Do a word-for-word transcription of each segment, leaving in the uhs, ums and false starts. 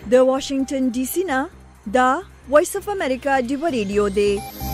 د واشنگټن ډي سي نه دا وایس اف امریکا دی ریډیو دی.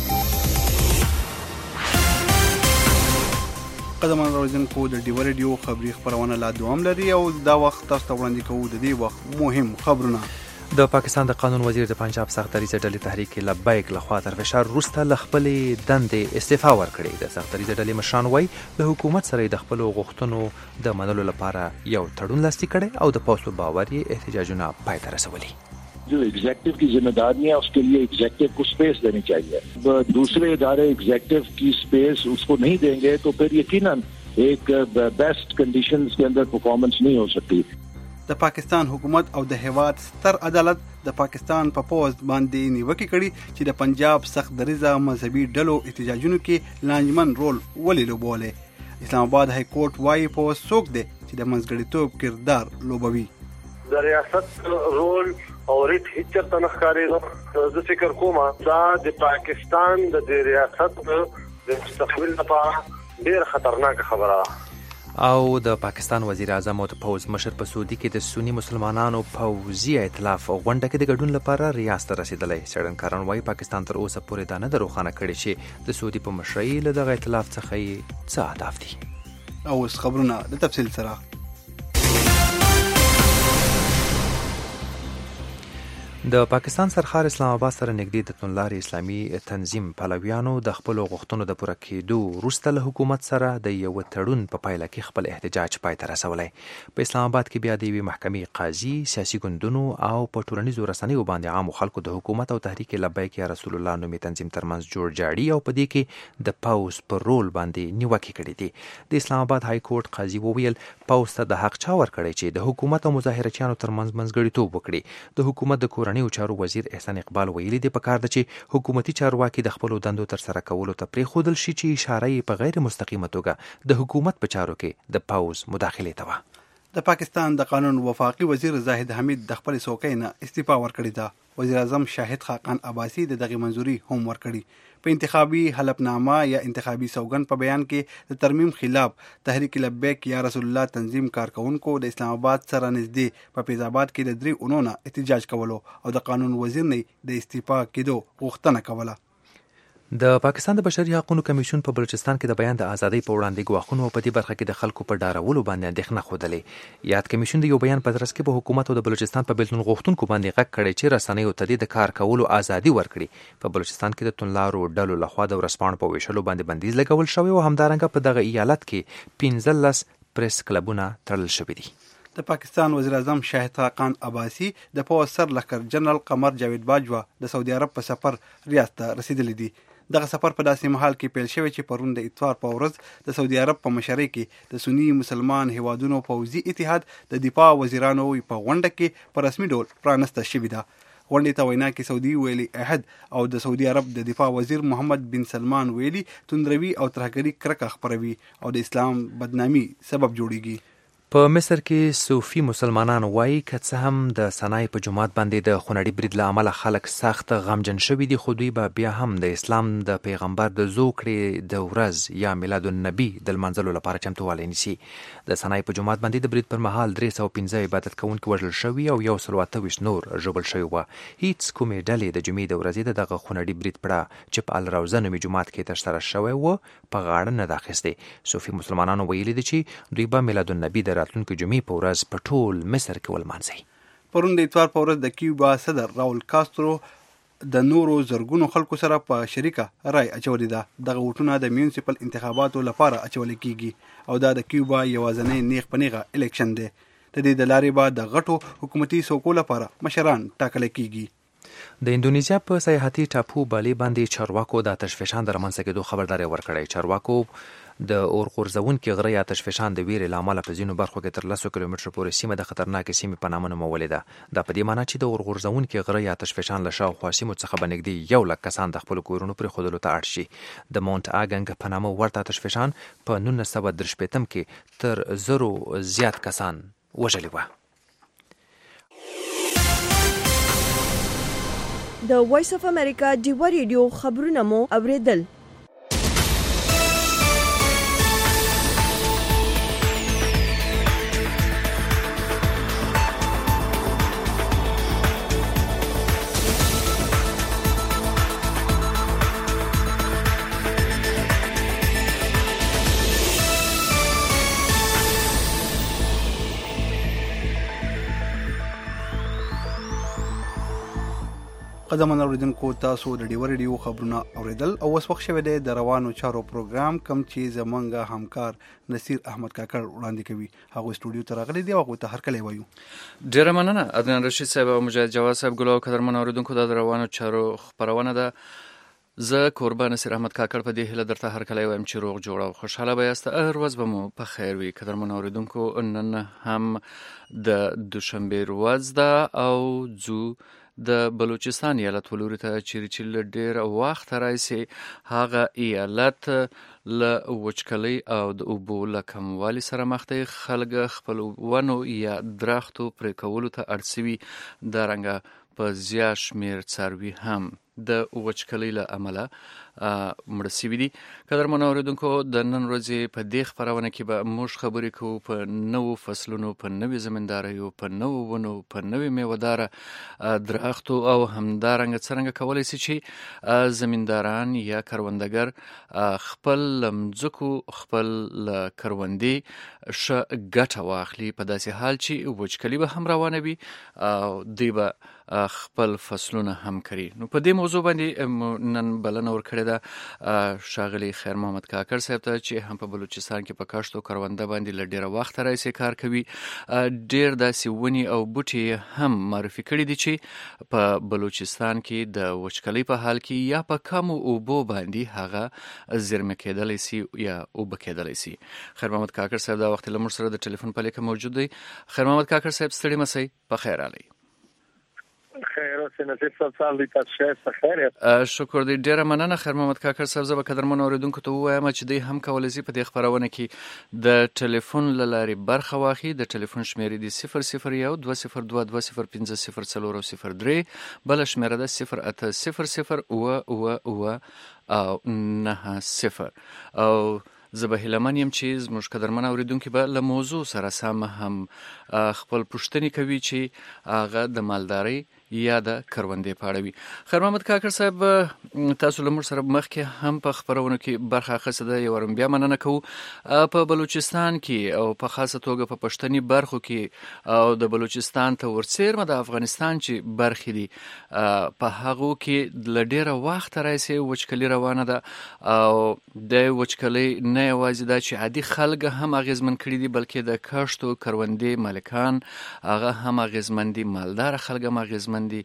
قدمان روزنکو د ډیو ریډیو خبری خبرونه لا دوام لري او دا وخت تاسو ته وړاندې کوو د دې وخت مهم خبرونه. د پاکستان د قانون وزیر د پنجاب سختدریځ ډلې تحریک لبیک لخوا تر فشار وروسته له خپلې دندې استعفا ورکړې. د سختدریځ ډلې مشران وایي له حکومت سره د خپلو غوښتنو د منلو لپاره یو تړون لاسلیک کړی او د پولیسو باور یې احتجاجونه پای ته رسولي. जो एग्जेक्टिव की जिम्मेदारी है उसके लिए एग्जेक्टिव को स्पेस देनी चाहिए. दूसरे इदारे एग्जेक्टिव की स्पेस उसको नहीं देंगे तो फिर यकीनन एक बेस्ट कंडीशंस के अंदर परफॉर्मेंस नहीं हो सकती. د پاکستان حکومت او د هیواد ستر عدالت د پاکستان په پوز باندې نیوکه کړي چې د پنجاب سختدریځه مذهبي ډلو احتجاجونو کې لانجمن رول ولې لوبوله. اسلام آباد های کورټ وايي په څوک دی چې د منځګړیتوب کردار لوبوي. د ریاست رول او ریټ هیڅ ته نخکاري. زه فکر کوم دا د پاکستان د ریاست د مستقبل لپاره ډیر خطرناک خبره ده. او د پاکستان وزیر اعظم او د پوز مشر په سعودي کې د سنی مسلمانانو پوځي ائتلاف غونډه کې د ګډون لپاره ریاض ته رسیدلی. څېړنکاران وایي پاکستان تر اوسه پورې دا نه ده روښانه کړې چې د سعودي په مشرۍ له دغه ائتلاف څخه یې څه اهداف دي. او اوس خبرونه د تفصیل سره. د پاکستان سرخار اسلام آباد سره نږدې د توندلارې اسلامي تنظیم پلویانو د خپلو غوښتنو د پوره کېدو وروسته له حکومت سره د یوه تړون په پایله کې خپل احتجاج پای ته رسولی. په اسلام آباد کې بیا د یوې محکمې قاضي، سیاسي ګوندونو او په ټولنیزو رسنیو باندې عامو خلکو د حکومت او تحریک لبیک یا رسول الله نومي تنظیم ترمنځ جوړ جاړي او په دې کې د پوز پر رول باندې نیوکې کړې دي. د اسلام آباد های کورټ قاضي وویل پوز ته د حق چا ورکړی چې د حکومت او مظاهرچیانو ترمنځ منځګړیتوب وکړي. د حکومت د کورنیو چارو وزیر احسان اقبال ویلي دی پکار ده چې حکومتي چارواکي د خپلو دندو تر سره کولو ته پرېښودل شي چې اشاره یې په غیر مستقیمه توګه د حکومت په چارو کې د پوز مداخلې ته وه. د پاکستان د قانون وفاقي وزیر زاهد حمید د خپل څوکۍ نه استعفا ورکړې ده. وزیر اعظم شاهد خاقان عباسي د دغه منظوري هم ورکړي. په انتخابي حلفنامه یا انتخابي سوګند په بیان کې د ترمیم خلاف تحریک لبیک یا رسول الله تنظیم کارکونکو د اسلام آباد سره نږدې په فیض آباد کې د درې اونونو احتجاج کولو او د قانون وزیر نه د استعفا کېدو غوښتنه کوله. د پاکستان د بشري حقوقو کمیشن په بلوچستان کې د بیان د ازادۍ په وړاندې ګواښونو په دې برخه کې د خلکو په ډارولو باندې اندېښنه ښودلې. یاد کمیشن د یو بیان په ترڅ کې په حکومت او د بلوچستان په بیلتون غوښتونکو باندې غږ کړی چې رسنیو ته د کار کولو ازادي ورکړي. په بلوچستان کې د توندلارو ډلو لخوا د ورځپاڼو په ویشلو باندې بندیز لګول شوی او همدارنګه په دغه ایالت کې پنځلس پریس کلبونه تړل شوي دي. د پاکستان وزیر اعظم شاهد خاقان عباسي د پوځ سر لښکر جنرال قمر جاوید باجوا د سعودي عرب په سفر ریاض ته رسیدلی دي. دغه سفر په داسې مهال کې پیل شوی چې پرون د اتوار په ورځ د سعودي عرب په مشرۍ کې د سنی مسلمان هیوادونو پوځي اتحاد د دفاع وزیرانو په غونډه کې په رسمي ډول پرانسته شوې ده. غونډې ته وینا کې سعودي ویلي عهد او د سعودي عرب د دفاع وزیر محمد بن سلمان ویلي توندروي او ترهګري کرکه خپروي او د اسلام بدنامي سبب جوړیږي. په مصر کې صوفي مسلمانان وایي که څه هم د سنای په جومات باندې د خونړي برید له امله خلک سخت غمجن شوي دي خو دوی به بیا هم د اسلام د پیغمبر د زوکړې د ورځ یا میلاد النبي د لمانځلو لپاره چمتووالی نیسي. د سنای په جومات باندې د برید پر مهال درې سوه پنځه عبادت کوونکي وژل شوي او یو سل اته ویشت نور ژوبل شوي وه. هیڅ کومې ډلې د جمعې د ورځې د دغه خونړي برید پړه چې په الروزه نومي جومات کې ترسره شوی و په غاړه نه ده اخیستې. صوفي مسلمانانو ویلي دي چې دوی به میلاد النبي د راتلونکي جمعې په ورځ په ټول مصر کې ولمانځي. پرون د اتوار په ورځ د کیوبا صدر راول کاسترو د نورو زرګونو خلکو سره په شریکه رای اچولې ده. دغه ووټونه د میونسپل انتخاباتو لپاره اچول کیږي او دا د کیوبا یوازینی نیغ په نیغه الیکشن دی. د دې د لارې به د غټو حکومتي څوکو لپاره مشران ټاکل کیږي. د اندونیزیا په سیاحتي ټاپو بالي باندې چارواکو د آتشفشان د رامنځته کېدو خبرداری ورکړی. چارواکو د اور غورځونکي غره یا آتشفشان د ویرې له امله په ځینو برخو کې تر لسو کیلومترو پورې سیمه د خطرناکې سیمې په نامه نومولې ده. دا په دې معنی چې د اور غورځونکي غره یا آتشفشان له شاوخوا سیمو څخه به نږدې یو لک کسان د خپلو کورونو پرېښودلو ته اړ شي. د مونټ اګنګ په نامه ورته آتشفشان په نولس سوه درې شپېتم کې تر زرو زیات کسان وژلي وه. د وایس اف امریکا ډیو ریډیو خبرونه مو اوریدل. قدمن اوریدونکو تاسو د ډیو ریډیو خبرونه اوریدل او اوس وخت شوی دی د روانو چارو پروګرام کم چې زمونږ همکار نصیر احمد کاکړ وړاندې کوي. هغه سټوډیو ته راغلی دی او هغه ته هرکلی وایو. ډیره مننه عدنان رشید صاحب او مجاهد جواد صاحب. ګل او قدرمن اوریدونکو د روانو چارو خبرونه ده. زه کوربه نصیر احمد کاکړ په دې هیله درته هرکلی وایم چې روغ جوړ او خوشحاله به یاست. هر ورځ به مو په خیر وي. قدرمن اوریدونکو نن هم د دوشنبه ورځ ده او ځو د بلوچستان ایالت ولوري ته چیرې چې ډېر وخت راځي هغه ایالت له وچکلۍ او د اوبو له کموالي سره مخ دی. خلک خپل ونو یا درختو پرې کولو ته اړ سوي. دارنګه په زیات شمېر څاروي هم د وچکلۍ له امله مړه سوي دي. قدرمنو اورېدونکو د نن ورځې په دې خپرونه کې به موږ خبرې کوو په نوو فصلونو، په نوې زمینداریو، په نوو ونو، په نوې میوهداره درختو او همدارنګه څرنګه کولی سي چې زمینداران یا کروندګر خپل مځکو خپل کروندې ښه ګټه واخلي په داسې حال چې وچکلي به هم روانه وي او دوی به خپل فصلونه هم کوي. نو په دې موضوع باندې نن بلنه ورکړې ده ښاغلي خیر محمد کاکړ صاحب ته چې هم په بلوچستان کې په کښت او کرونده باندې له ډېره وخته راهیسې کار کوي. ډېر داسې ونې او بوټي هم معرفي کړي دي چې په بلوچستان کې د وچکلۍ په حال کې یا په کمو اوبو باندې هغه زیرمه کېدلی سي یا اوبه کېدلی سي. خیر محمد کاکړ صاحب دا وخت له موږ سره د ټلیفون په لیکه موجود دی. خیر محمد کاکړ صاحب ستړي مسئ، په خیر راغلی. خیر اوسې نصیب صاحب سال دی تاسو ښایسته خیر یاست. شکر دی ډېره مننه خیر محمد کاکړ صاحب. زه به قدرمنو اورېدونکو ته ووایم چې دوی هم کولی سي په دې خپرونه کې د ټلیفون له لارې برخه واخلي. د ټلیفون شمېرې دي صفر صفر یو دوه صفر دوه دوه صفر پنځه صفر څلور او صفر درې. بله شمېره ده صفر اته صفر صفر اوه اوه اوه او نهه صفر. او زه به هیله من یم چې زموږ قدرمن اورېدونکي به له موضوع سره سم هم خپل پوښتنې کوي چې هغه د مالدارۍ یا د کروندې په اړه وي. خیر محمد کاکړ صاحب تاسو له موږ سره مخکې هم په خپرونو کې برخه اخیستې ده. یو وارم بیا مننه کوو. په بلوچستان کې او په خاصه توګه په پښتني برخو کې او د بلوچستان ته ورڅیرمه د افغانستان چې برخې دي په هغو کې له ډېره وخته راهیسې وچکلي روانه ده او د وچکلۍ نه یوازې دا چې عادي خلک هم اغېزمن کړي دي بلکې د کښت او کروندې مالکان هغه هم اغېزمن دي، مالداره خلک هم اغېزمن دي.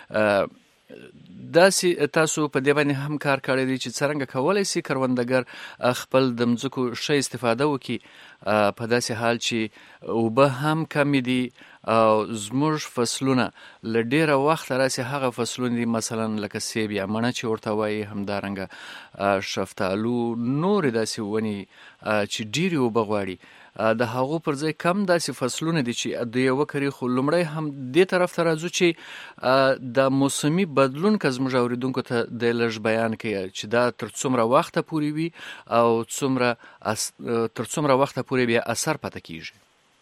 داسې تاسو په دې باندې هم کار کړی دی چې څرنګه کولی سي کروندګر خپل د مځکو ښه استفاده وکړي په داسې حال چې اوبه هم کمې دي او زموږ فصلونه له ډېره وخته راسې هغه فصلونه دي مثلا لکه سیب یا مڼه چې ورته وایي، همدارنګه شفتالو، نورې داسې ونې چې ډېرې اوبه غواړي د هغو پر ځای کم داسې فصلونه دي چې دوی یې وکري. خو لومړی هم دې طرف ته راځو چې د موسمي بدلون که زموږ اورېدونکو ته د لږ بیان کوي چې دا تر څومره وخته پورې وي او څومره تر څومره وخته پورې بیا اثر پاته کیږي.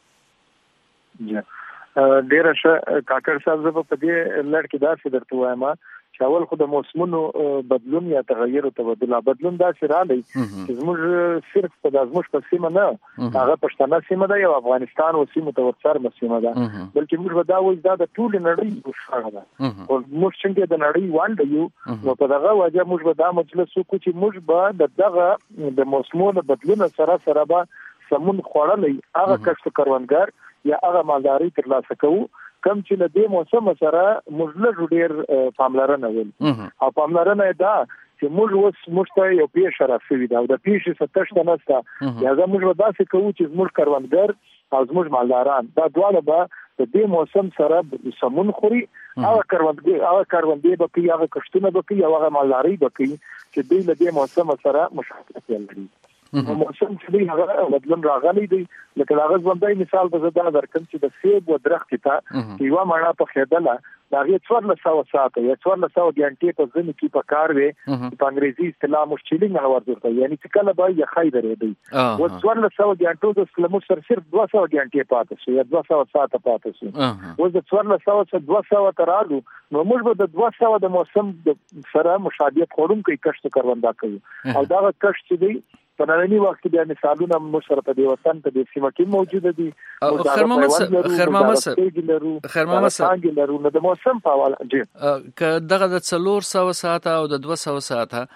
ډېره ښه کاکړ صاحب. زه په دې لړ کې داسې درته وایم چې اول خو د موسمونو بدلون یا تغیر او تبدل بدلون داسې راغلی چې زموږ صرف په زموږ په سیمه نه هغه پښتنه سیمه ده یا افغانستان او سیمه ته ورڅرمه سیمه ده بلکې موږ به دا وایو دا د ټولې نړۍ بشاره ده. او موږ څنګه د نړۍ وانډه یو نو په دغه وجه موږ به دا مجلس وکړو چې موږ به د دغه د موسمونو بدلون سره سره به سمون خوړلی هغه کښت کروندګر یا هغه مالداري ترلاسه کوو کم چې له دې موسم سره موږ له ډېر پاملرنه ول. او پاملرنه دا چې موږ اوس موږ ته یو پیښه راغلې ده او د پیښې څه تشته نشته. یا زه موږ به داسې کوو چې زموږ کروندګر او زموږ مالداران دا دواړه به د دې موسم سره سمون خوري. هغه کروندګر هغه کروندې به کوي، هغه کښتونه به کوي، هغه مالداري به کوي چې دوی له دې موسم سره مشابهت لري. موسم چې دی هغه بدلون راغلی دی. لکه هغه ژوندی مثال به زه دا درکړم چې د سیب و درختې ته یوه مڼه پخېدله د هغې څوارلس سوه ساعته یا څوارلس سوه ګنټې په ژمي کې په کار وې په انګریزي اصطلاح موږ چیلینګ هاورز ورته وایي، یعنې چې کله به یخی درېدی. اوس څوارلس سوه ګنټو د موږ سره صرف دوه سوه ګنټې پاتې شو یا دوه سوه ساعته پاتې شو. اوس د څوارلس سوه څخه دوه سوه ته راغلو نو موږ به د دوه سوه د موسم سره مشابهت خوړونکی کښت کرونده کوو. او دغه کښت چې دی په نړیوي وخت کې بیا مثالونه موږ سره په دې وطن په دې سیمه کې موجود دي. خیر محمد خیر محمد خیر محمد لرو نو د موسم په حواله جی ک دغه د څلور سوه ساعته او د دوه سوه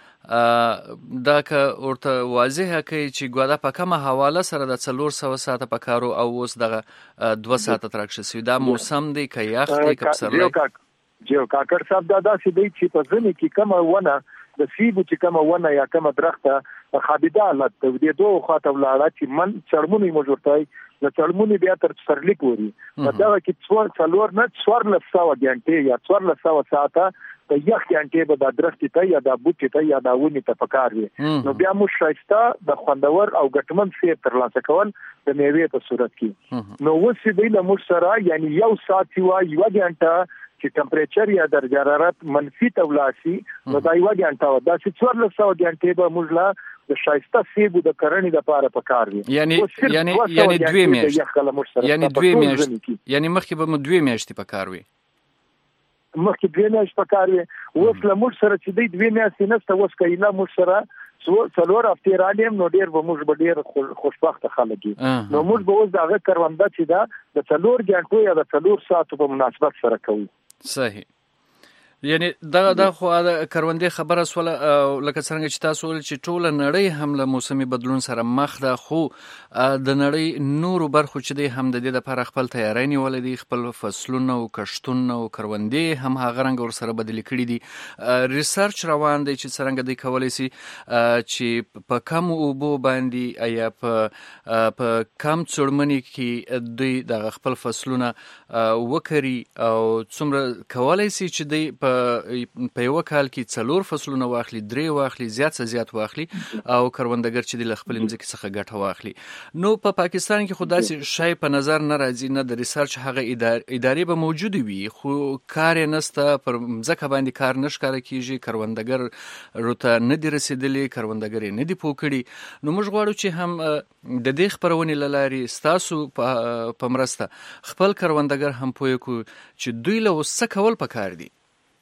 ساعته دا که ورته واضحه کوي چې ګودا په کومه حواله سره د څلور سوه ساعته په کارو او اوس دغه دوه ساعته ترکشه سوي دا موسم دی که یخ دی که پسرلی جیو کاکړ صاحب دا داسې دی چې په ځینې کې کومه ونه د سیبو چې کومه ونه یا کومه درخته خابیده حالت د دې دوه خواته ولاړه چې من چړمونی موجودای د چړمونی بیا تر سرلی پوري دا کې څوار څلور نه څوار لسو غنټې یا څوار لسو ساعته په یخ غنټې به د درخت ته یا د بوټي ته یا د ونی ته پکار وي نو بیا مو شایسته د خوندور او ګټمن سیر تر لاسه کول د میوې په صورت کې نو وسې دی له مو سره یعنی یو ساعت یو یو غنټه چې ټمپریچر یا درجه حرارت منفي ته ولاسي نو دا یو غنټه دا چې څوار لسو غنټې به موږ لا د شایسته سیبو د کرنې لپاره پکار وي یعنی یعنی یعنی دوی میاشتې یعنی دوی میاشتې یعنی مخکې به مو دوی میاشتې پکار وي مخکې دوی میاشتې پکار وي اوس له موږ سره چې دی دوی میاشتې نشته اوس کایله موږ سره څلور هفتې رالیم نو ډیر به موږ به ډیر خوشبخته خلک یو نو موږ به اوس دغه کرونده چې دا د څلور غنټو یا د څلور ساعتو په مناسبت سره کوو. صحیح. یعنی دا دا خو د کروندې خبره سول لکه څنګه چې تاسو ول چې ټول نړۍ هم له موسمي بدلون سره مخ ده خو د نړۍ نورو برخو چې دی هم د دې لپاره خپل تیاری نیولې دي خپل فصلونه او کښتونه او کروندې هم هغه رنګ ور سره بدلی کړي دي ریسرچ روان دی چې څنګه دی کولای شي چې په کم اوبو باندې یا په په کم څړمنې کې دوی د خپل فصلونه وکړي او څومره کولای شي چې دی په په یو کال کې څلور فصلونه واخلي درې واخلي زیات څه زیات واخلي او کروندګر چې د خپل ځمکې څخه ګټه واخلي. نو په پا پاکستان کې خدای شي په نظر نه راځي نه د ریسرچ هغه ادارې به موجود وي خو کار نسته پر ځکه باندې کار نشکاره کیږي کروندګر روته نه دی رسیدلی کروندګر نه دی پوکړي نو موږ غواړو چې هم د دې خبرونې لاري ستاسو په مرسته خپل کروندګر هم پوي کو چې دوی له وسه کول پکار دي.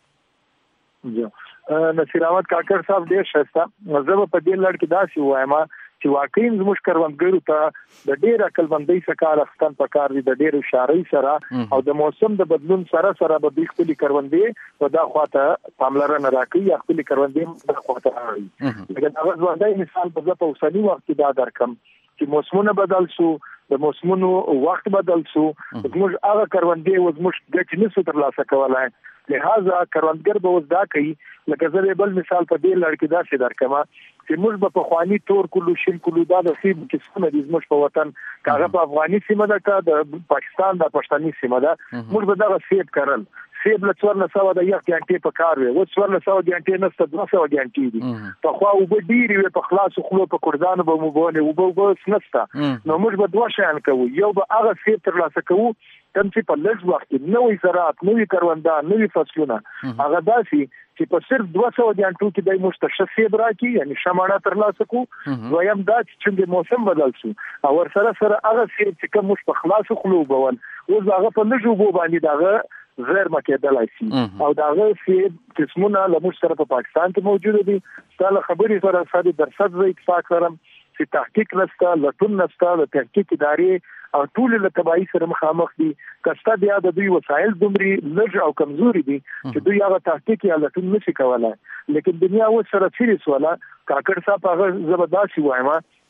نصیر احمد کاکړ صاحب ډیر ښه زه په دې لړ کې داسې وایم چې واقعي زموږ کروندګرو ته د ډیر عقلمندۍ څخه کار اخیستل پکار دي د ډیر اشارې سره او د موسم د بدلون سره سره به د خپل کروندې په دا خواته پاملرنه راکړي یا خپل کروندې په خواته راوړي لکه دا ځواني مثال په په اوسنی وخت کې دا درکم چې موسمونه بدل شو د موسمونو وخت بدل شو زموږ هغه کروندې و زموږ ګټ نسو تر لاسه کولای لہذا کروندګر به وځ دا کوي لکه زه بل مثال په دې لړ کې دا څه درکمه چې موږ به په خواني تور کلو شین کلو دا د سیب قسمه دي موږ په وطن کاغه په افغاني سیمه ده کا د پاکستان د پښتني سیمه ده موږ به دا سیب کرل سیب له څور نه سو د یو غنټې په کار وي و څور نه سو غنټې نه ست دوه سو غنټې دي په خو او به ډیری په خلاص خلو په کردان به مو بونه او به سنستا نو موږ به دوه شان کوو یو به هغه سیب تر لاسه کوو تم چې په لږ وخت کې نوې زراعت نوې کرونده نوې فصلونه هغه داسي چې په صرف دوه سوه غنټو کې د مستشفى سیب راکې یعنی شماړه تر لاسه کو دویم دا چې موسم بدل شو او ور سره سره هغه سیب چې کوم مش په خلاص خلو بول او هغه په لږ وبو باندې داغه غیر مکیدلای شي او داغه سیب قسمونه له مش سره په پاکستان کې موجود دي ستاسو خبرې سره ساده درصد زه اتفاق لرم چې تحقیق نسته لټون نسته د تحقیق ادارې او ټول له تبعی سره مخامخ دي کستا بیا د دوی وسایل دومري لږ او کمزوري دي چې دوی هغه تحقیق یا لټون نشي کولای لیکن دنیا و سره سیریس ولا کاکړ صاحب هغه زبرداسي وایم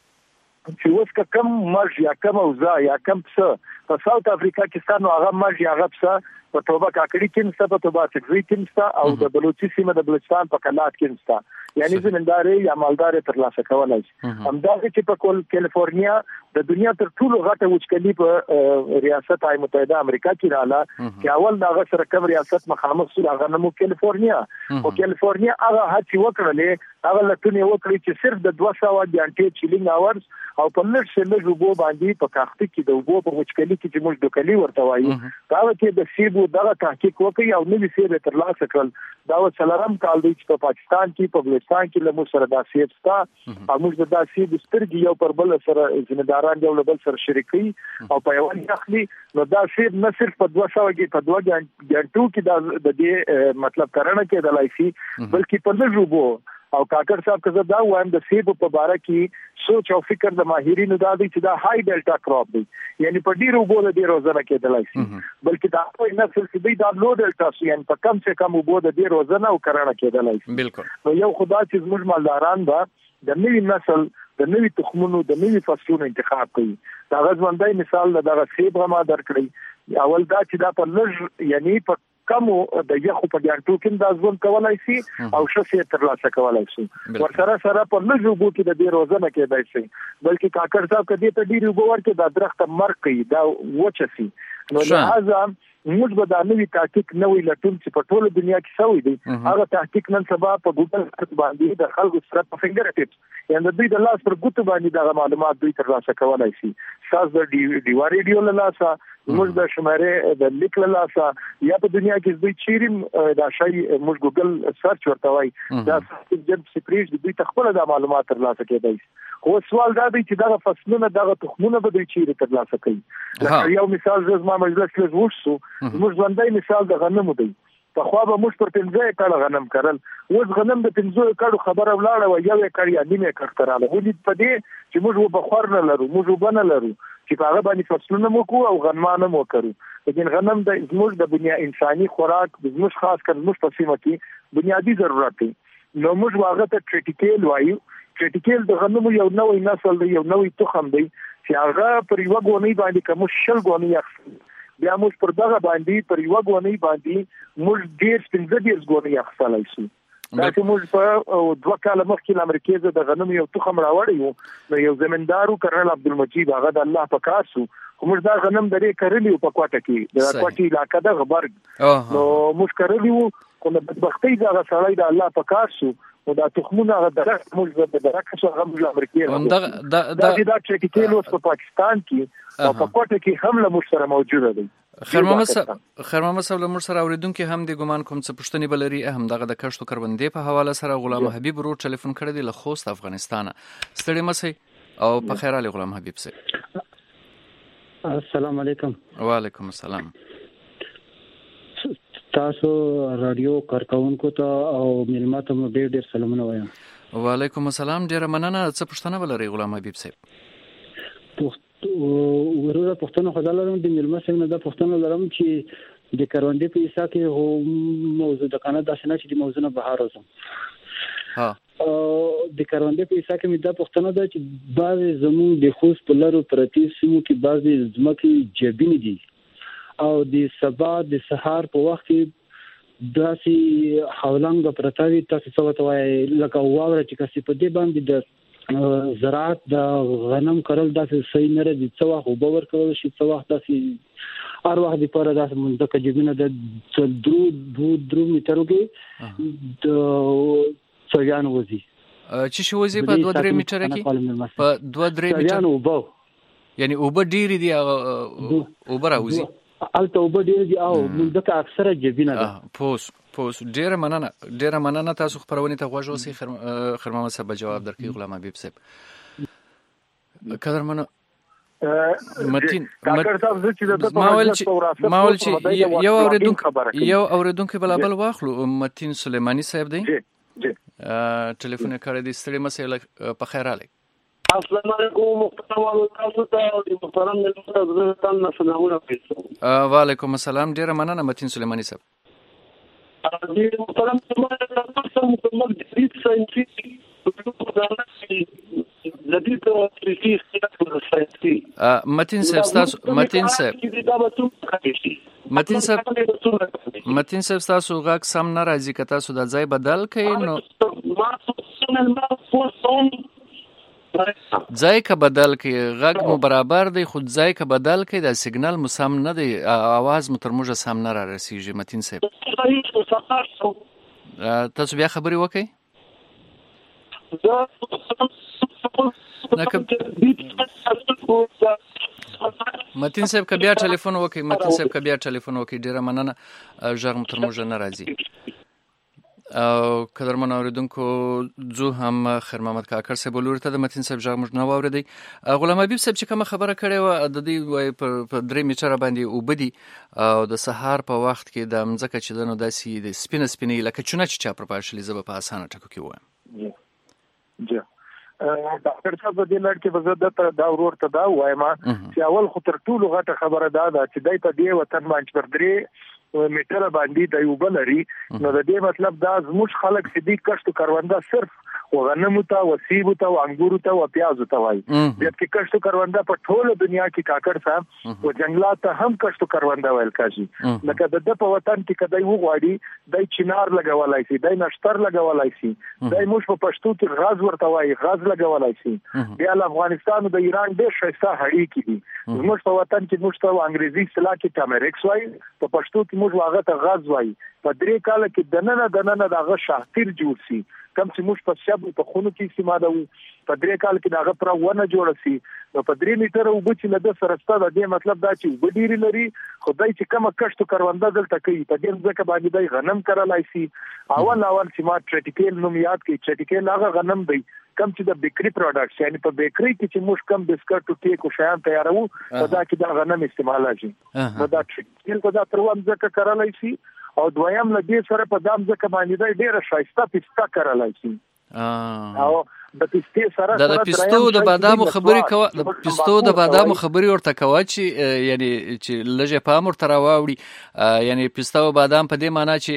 چې اوس کم مرج یا کم اوزا یا کم څه په ساوث افریقا کې ستانو هغه مرج هغه څه په توبه کاکړي کې نسته په توبه سکري کې نسته او د بلوچستان سیمه د بلوچستان په کلات کې نسته یعنی زمینداري یا مالداري تر لاسه کولای همدا چې په کول کیلیفورنیا د دنیا تر ټولو غټه وچکلي په ریاست های متحده امریکا کې رااله چې اول دا غسر کم ریاست مخامخ سره هغه نمو کیلیفورنیا او کیلیفورنیا هغه هڅه وکړلې هغه لټونه وکړي چې صرف د دوه سوه غنټې چیلینګ اورز او په لږ څه لږ وبو باندې په کاخته کې د وبو په وچکلي کې چې موږ دوکلي ورته وایو دا چې د سیبو دغه تحقیق وکړي او نوې سیب تر لاسه کړل دا و څلورم کال دی چې په پاکستان کې په بلوچستان کې له موږ سره دا سیب ستا او موږ دا سیب سترګي یو پر بل سره ځمداران یو بل سره شریکي او په یو ځخلي نو دا سیب نه صرف په دوه سوه کې په دوه غنټو کې د دې مطلب کرنه کې د لایسي بلکې په لږ وبو او کاکر صاحب که زه دا وایم د سیب په باره کې سوچ او فکر د ماهرینو دا دی چې دا های ډیلټا کراپ دی، یعنی په ډیرو اوبو د ډیر روزنه کېدلای شي، بلکې دا په نسل کې دی دا لو ډیلټا شي، یعنی په کم څه کم اوبو د ډیر روزنه او کرنه کېدلای شي. بالکل. نو یو خدا چې زموږ مالداران به د نوي نسل د نوي تخمونو د نوي فصلونو انتخاب کوي. دا غوښندای مثال دغه سیب غما درکړي، اول دا چې دا په لږ یعنی په کم د یخو په ګانټو کې د ځون کولای شي او شخصیت ترلاسه کولای شي. ورسره سره په لږ وګو کې د ډیر روزنه کېدای شي، بلکې کاکر صاحب کدي ته ډیر وګو ورکې د درخت مرګ کوي دا وچه شي. نو لہذا موږ به دا نوې تحقیق نوې لټون چې په ټوله دنیا کې شوی دی، هغه تحقیق نن سبا په ګوګل باندې د خلکو سره په فنګر ټیپس یعنی دوی د لاس پر ګوتو باندې دا معلومات دوی ترلاسه کولای شي. ساز د ډیوا ریډیو له لاسه، موږ د شماره د لیک له لاسه، یا په دنیا کې دوی چیریم دا شی موږ ګوګل سرچ ورته وای دا جن سپریج دوی تخپل د معلومات ترلاسه کېدای شي. خو سوال دا دی چې دا فصلونه دغه تخمونه به دوی چیرې ترلاسه کوي. لکه یو مثال زما مجلس له وښو موږ باندې مثال د غنمو دی، په خو به موږ پر پنځه کړه غنم کرل، اوس غنم د پنځه کړه خبره ولاړه و یو کړه یا نیمه کړه تراله، ولې په دې چې موږ په خور نه لرو، موږ وبنه لرو چې هغه باندې فصلونه مو کو او غنمانه مو کړو. لیکن غنم د زموږ د بنیا انساني خوراک زموږ خاص کر زموږ په سیمه کې بنیادی ضرورت دی. نو موږ واغه ته ټریټیکل وایو. ټریټیکل د غنمو یو نوې نسل دی، یو نوې تخم دی چې هغه پر یو غونی باندې کوم شل غونی اخلي، بیا موږ پر دغه باندې پر یو غونی باندې موږ ډیر څنګه ډیر غونی اخلای شو. دا چې موږ په دوه کال مخکې د امریکا د غنمو یو تخم راوړی وو، نو یو زمیندارو کرنل عبدالمجید هغه د الله په کار شو، خو موږ دا غنم درې کرلی په کوټه کې د کوټې علاقې د غبرګ نو موږ کرلی وو، خو د بدبختۍ دا سړی د الله په کار شو او دا تخمونه هغه درک موږ د درک شو هغه د امریکا دا دا دا دا چې کې اوس په پاکستان کې او په کوټه کې هم له موږ سره موجوده دی. خرمامه صاحب خرمامه صاحب له موږ سره اوریدونکو هم د ګمان کوم څه پښتني بلري هم دغه د کښتو کروندې په حواله سره غلام حبیب ورو ټلیفون کړی دی له خوست افغانستان. ستړي مسئ او په خیر علي غلام حبیب صاحب. السلام علیکم. وعلیکم السلام. تاسو رادیو کارکونکو ته او ملماتو مو ډېر ډېر سلامونه وایم. وعلیکم السلام. ډېر مننه. څه پښتنه ولري غلام حبیب صاحب؟ ورته پښتنه خدای لرم د ملما څنګه د پښتنه لرم چې د کروندې په حساب کې هو موضوع د کنه د شنه چې د موضوع نه بهر اوسم. ها د کروندې په حساب کې مې د پښتنه د چې بعض زموږ د خوست په لارو پرتی سیمو کې بعض ځمکې جبین دي او د سبا د سحر په وخت کې داسې حولنګ پرتاوي تاسو څه وتاوي لکه واوره چې کسي په دې باندې د زراعت د غنم کرل داسې صحیح نه دي، څه وخت وبو ورکول شي، څه وخت داسې هر وخت لپاره داسې منځکه جبینه د درو دو درو میټرو کې د سویان وزي چې شو وزي په دوه درې میټره کې په دوه درې میټره وبو یعنی وبو ډیر دي او براوزي الته وبو ډیر دي او منځکه اکثره جبینه ده. پوس پوس ډیر مننه ډیر مننه. تاسو خبرونه ته غوښ اوسئ. خرمامه صاحب جواب درکړي غلام حبیب صاحب. قدرمنه متین کاکر صاحب زه چې د ماول چې ماول چې یو اوریدونکو یو اوریدونکو بلابل واخلو. متین سلیمانی صاحب دی جی جی ټلیفون کړی دی. ستړي مسئله په خیر علي. السلام علیکم محترم تاسو ته او محترم نظرتان سلامونه کوم. وعلیکم السلام. ډیر مننه متین سلیمانی صاحب. د محترم تاسو مکمل جدید ساينسي جدید ساينسي متین صاحب تاسو متین صاحب متین صاحب متین صاحب تاسو غاک سم نه راځي که تاسو د ځای بدل کړئ نو ځای که بدل کړئ غږ مو برابر دی خو ځای که بدل کړئ د سیګنال مو سم نه دی، اواز مو تر موږه سم نه را رسیږي. متین صاحب تاسو بیا خبرې وکړئ. متین صاحب که بیا ټلیفون وکړئ متین صاحب که بیا ټلیفون وکړئ ډیره مننه. غږ مو تر موږه نه راځي. او قدرمن اوریدونکو زه هم خیر محمد کاکر صاحب ولور ته د متین صاحب ژغ موږ نه واوریدي. غلام حبیب صاحب چې کوم خبره کړې و د دې په درې میټره باندې وبدي او د سحر په وخت کې د مځکه چې دنو داسې د سپینه سپینې لکه چونه چې چا پر پاشلې زب په اسانه ټکو کې و. جی جی ډاکټر صاحب د دې لړ کې وزادت دا ورور ته دا وایم چې اول خو تر ټولو غټه خبره دا ده چې دای په دې وطن باندې پر درې میټر باندې د یو بل لري نو د دې مطلب دا زموږ خلک چې دې کښت کرونده صرف وغنمو ته وسیبو ته انګورو ته او پیازو ته وایي جبکې کښت کرونده په ټوله دنیا کې کاکړ صاحب او جنگلات ته هم کښت کرونده ویل کېږي لکه د د په وطن کې کدی وغواړي د چنار لګولای شي د نشتر لګولای شي د موږ په پښتو کې غاز ورته وایي غاز لګولای شي بیا افغانستان او د ایران ډېر شایسته هړۍ کې دي موږ په وطن کې موږ ته انګریزي اصطلاح کې ټامریکس وایي په پښتو کې موږ واغه ته غاز وایي په درې کال کې دننه دننه دغه شاهتیر جوړ شي کم چې موږ په شب په خونو کې استعمالو په درې کال کې دغه پر ونه جوړ شي نو په درې میټر او بچ نه د سرسته د دې مطلب دا چې وډيري لري خدای چې کومه کښت کرونده دلته کوي په دې ځکه باندې د غنم کرلای شي اول اول چې ما ټریټیکل نوم یاد کړي ټریټیکل هغه غنم دی کم چې د بیکری پروډکټس یعنی په بیکری کې چې موږ کم بسکټ او کیک او شیان تیارو دا کې دا غنم استعمال شي نو دا ټریټیکل په دا تروم ځکه کرلای شي او دویم له دې سره په دام ځکه باندې ډېر شایسته پستا کرلای شي او د پستې سره د پستو د بادامو خبري کوه د پستو د بادامو خبري ورته کوه چې یعنی چې لږه پام ورته راوړي یعنی پستو بادام په دې معنی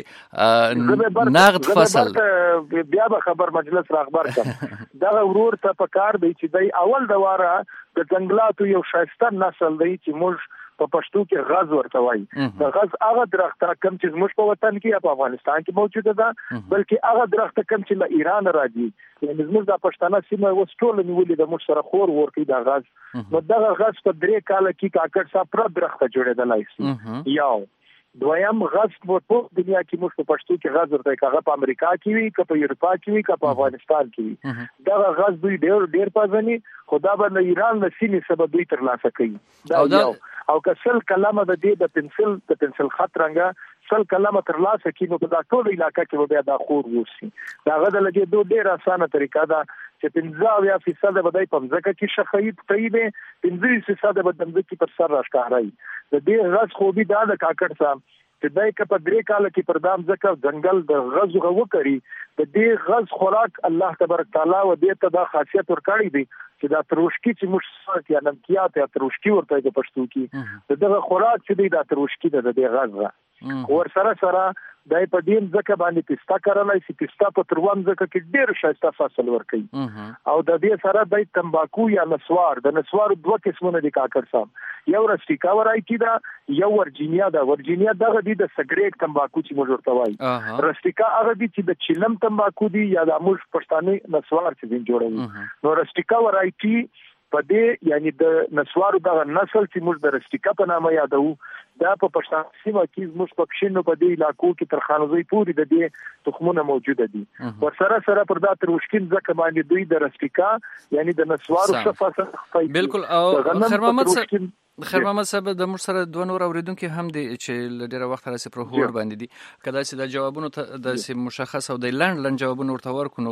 چې نقد فصل بیا به خبر مجلس را خبر کړ دا ورور ته په کار دی چې دی اول د واره د جنگلاتو یو شایسته نسل دی چې موږ په پښتو کې غاز ورته وایي د غاز هغه درخت کم چې زموږ په وطن کې یا په افغانستان کې موجوده ده بلکې هغه درخت کم چې له ایران راځي یعنی زموږ د پښتانه سیمه اوس ټول نیولې د موږ سره خور ورکی د غاز نو دغه غاز په درې کال کې کاکړ صاحب پر درخت جوړېدلای شي یو دویم غاز په ټول دنیا کې موږ په پښتو کې غاز ورته کاغه په امریکا کې وي که په یورپا کې وي که په افغانستان کې وي دغه غاز دوی ډېر ډېر پازني خدا به ایران له سینې سبب دوی ترلاسه کوي دا یو او کسل کلمه د دې د پنسل د پنسل خط رنګه سل کلمه ترلاسه کینو په دا ټول علاقې کې بیا دا خور وسی دا غد لګي دوه ډېر اسانه طریقه ده چې پنځه یا فیصد بدای په ځکه کې شخصیت طیبه پنځه فیصد بدن کې پر سر راښکارای د دې غاز خو به دا د کاکړ صاحب چې دای که په درې کال کې پردام ځکه ځنګل د غاز غو کړی د دې غاز خوراک الله تبارک تعالی و دې ته دا خاصیت ورکړی دی چې دا تروشکی چې موږ یا نمکیات یا تروشکی ورته د پښتو کې دغه خوراک چې دی دا تروشکی د دې غاز ور سره سره دای په دې ځکه باندې پستا کارلای شي پستا په تروم ځکه کې ډېر شایسته فصل ورکړي او د دې سره د تمباکو یا نسوار د نسوار دوه قسمونه دي کاکړ صاحب یو رسټیکا ورایټی دا یو ورجینیا دا ورجینیا دغه دی د سګریټ تمباکو چې موږ ورته وایي رسټیکا هغه دی چې د چلم تمباکو دی یا د موږ پښتانه نسوار چې جوړوي نو رسټیکا ورایټی په دې یعنی د نسوارو دغه نسل چې موږ د رسټیکا په نامه یادو دا په پښتون سیمه کې موږ په پښینو په دې علاقو کې تر خانوزي پوری د دې تخمونه موجوده دي ور سره سره پر دا تر مشکل ځکه باندې دوی د رسټیکا یعنی د نسوارو صفه بالکل او خیر محمد صاحب خیر محمد صاحب د موږ سره دوه نور اوریدونکو هم دي چې ډیره وخت راځي پر هوړ باندې دي کله چې د جوابونو د مشخص او د لاند لاند جوابونو ورته ورکونو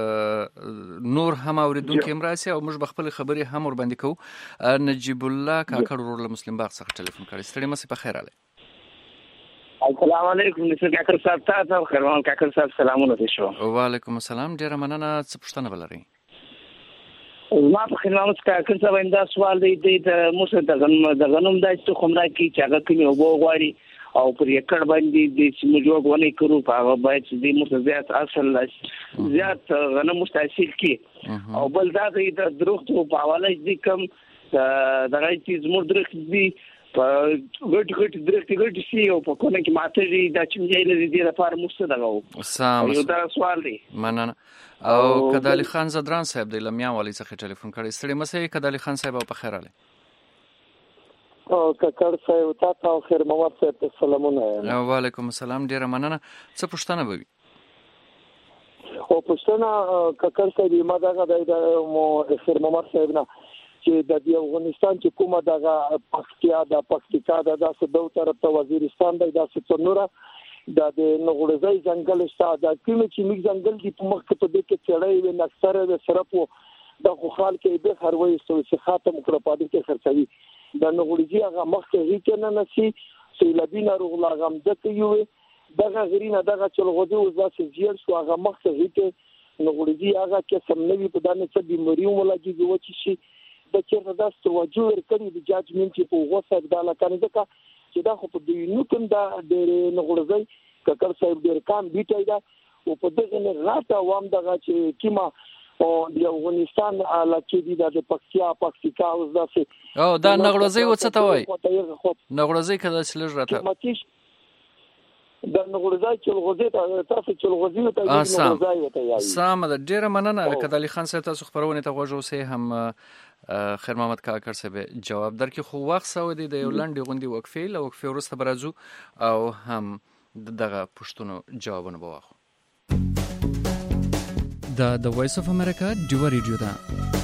نور هم اوریدونکو هم راسي او موږ خپل خبري هم ور باندې کوو نجیب الله کاکړ ورور مسلم باغ څخه ټلیفون کړی ستړي مې په خیر علي السلام علیکم نصر کاکړ صاحب تاسو خیر محمد کاکړ صاحب سلامونه دي شو وعلیکم السلام ډیره مننه څه پوښتنه ولرئ ما په خیر محمد کاکړ صاحب انده سوال دی د موږ د غنم د غنم د څه خمره کې چې هغه کوي او غواړي او پر یکړ باندې د سیمجوګ ونی کړو په هغه باید د موږ زیات اصل زیات غنم مستحصل کی او بل دا د دروغ په حواله دي کوم دغه چې زموږ درخت دي په ګټ ګټ درخت ګټ سی او په کونه کې ماته دي د چمجې لري د لپاره مست دغه سم یو دا سوال دی مننه او کدالي خان زدران صاحب د لمیا والی څخه ټلیفون کړی ستړي مسې کدالي خان صاحب په خیر علي او کاکړ صاحب تاسو او خیر محمد صاحب سلامونه وعلیکم السلام ډیره مننه څه پوښتنه به وي او پوښتنه کاکړ صاحب ما دا د مو خیر محمد صاحب نه چې د افغانستان چې کومه دغه پکتیا د پکتیکا د داسې دوه طرف ته وزیرستان د داسې څنوره د نغړځي ځنګل شته د کومې چې میګ ځنګل دی په مخ کې په دې کې چړې و نکسره د سرپو د خوخال کې به هروي چې خاتم کړه پاتې کې خرڅوي د نغړځي هغه مخ کې هیڅ نه نشي سیلابي ناروغ لاغم د کیوي دغه غرینه دغه چلغدي او ځاسې زیړ شو هغه مخ کې هیڅ نغړي هغه قسم نوي په دانه څه بیماری ولګي وچی شي د چیرته د توجه ورکړي د جاجمنت په غوسه د علاقه ځکه چې دا خو په دې نو کوم دا د نغړي ککر صاحب ډیر کام بیټای دا او په دغه نه راته وام دغه چې کیما او د افغانستان علاقه دي د پکتیا پکتیکا اوس داسې او دا نغړوزي وڅ ته وای نغړوزي کله سلج راته د نغړوزي چلغوزي تاسو چلغوزي ته نغړوزي ته یای سم د ډیره مننه کدالي خان صاحب تاسو خبرونه ته غوښو سه هم خیر محمد کاکر صاحب جواب درکې خو وخت سعودي د یو لنډي غوندي وقفه له وقفه ورسته برازو او هم دغه پښتونو جوابونه به واخلو دا د وایس اف امریکا ډیو ریډیو ده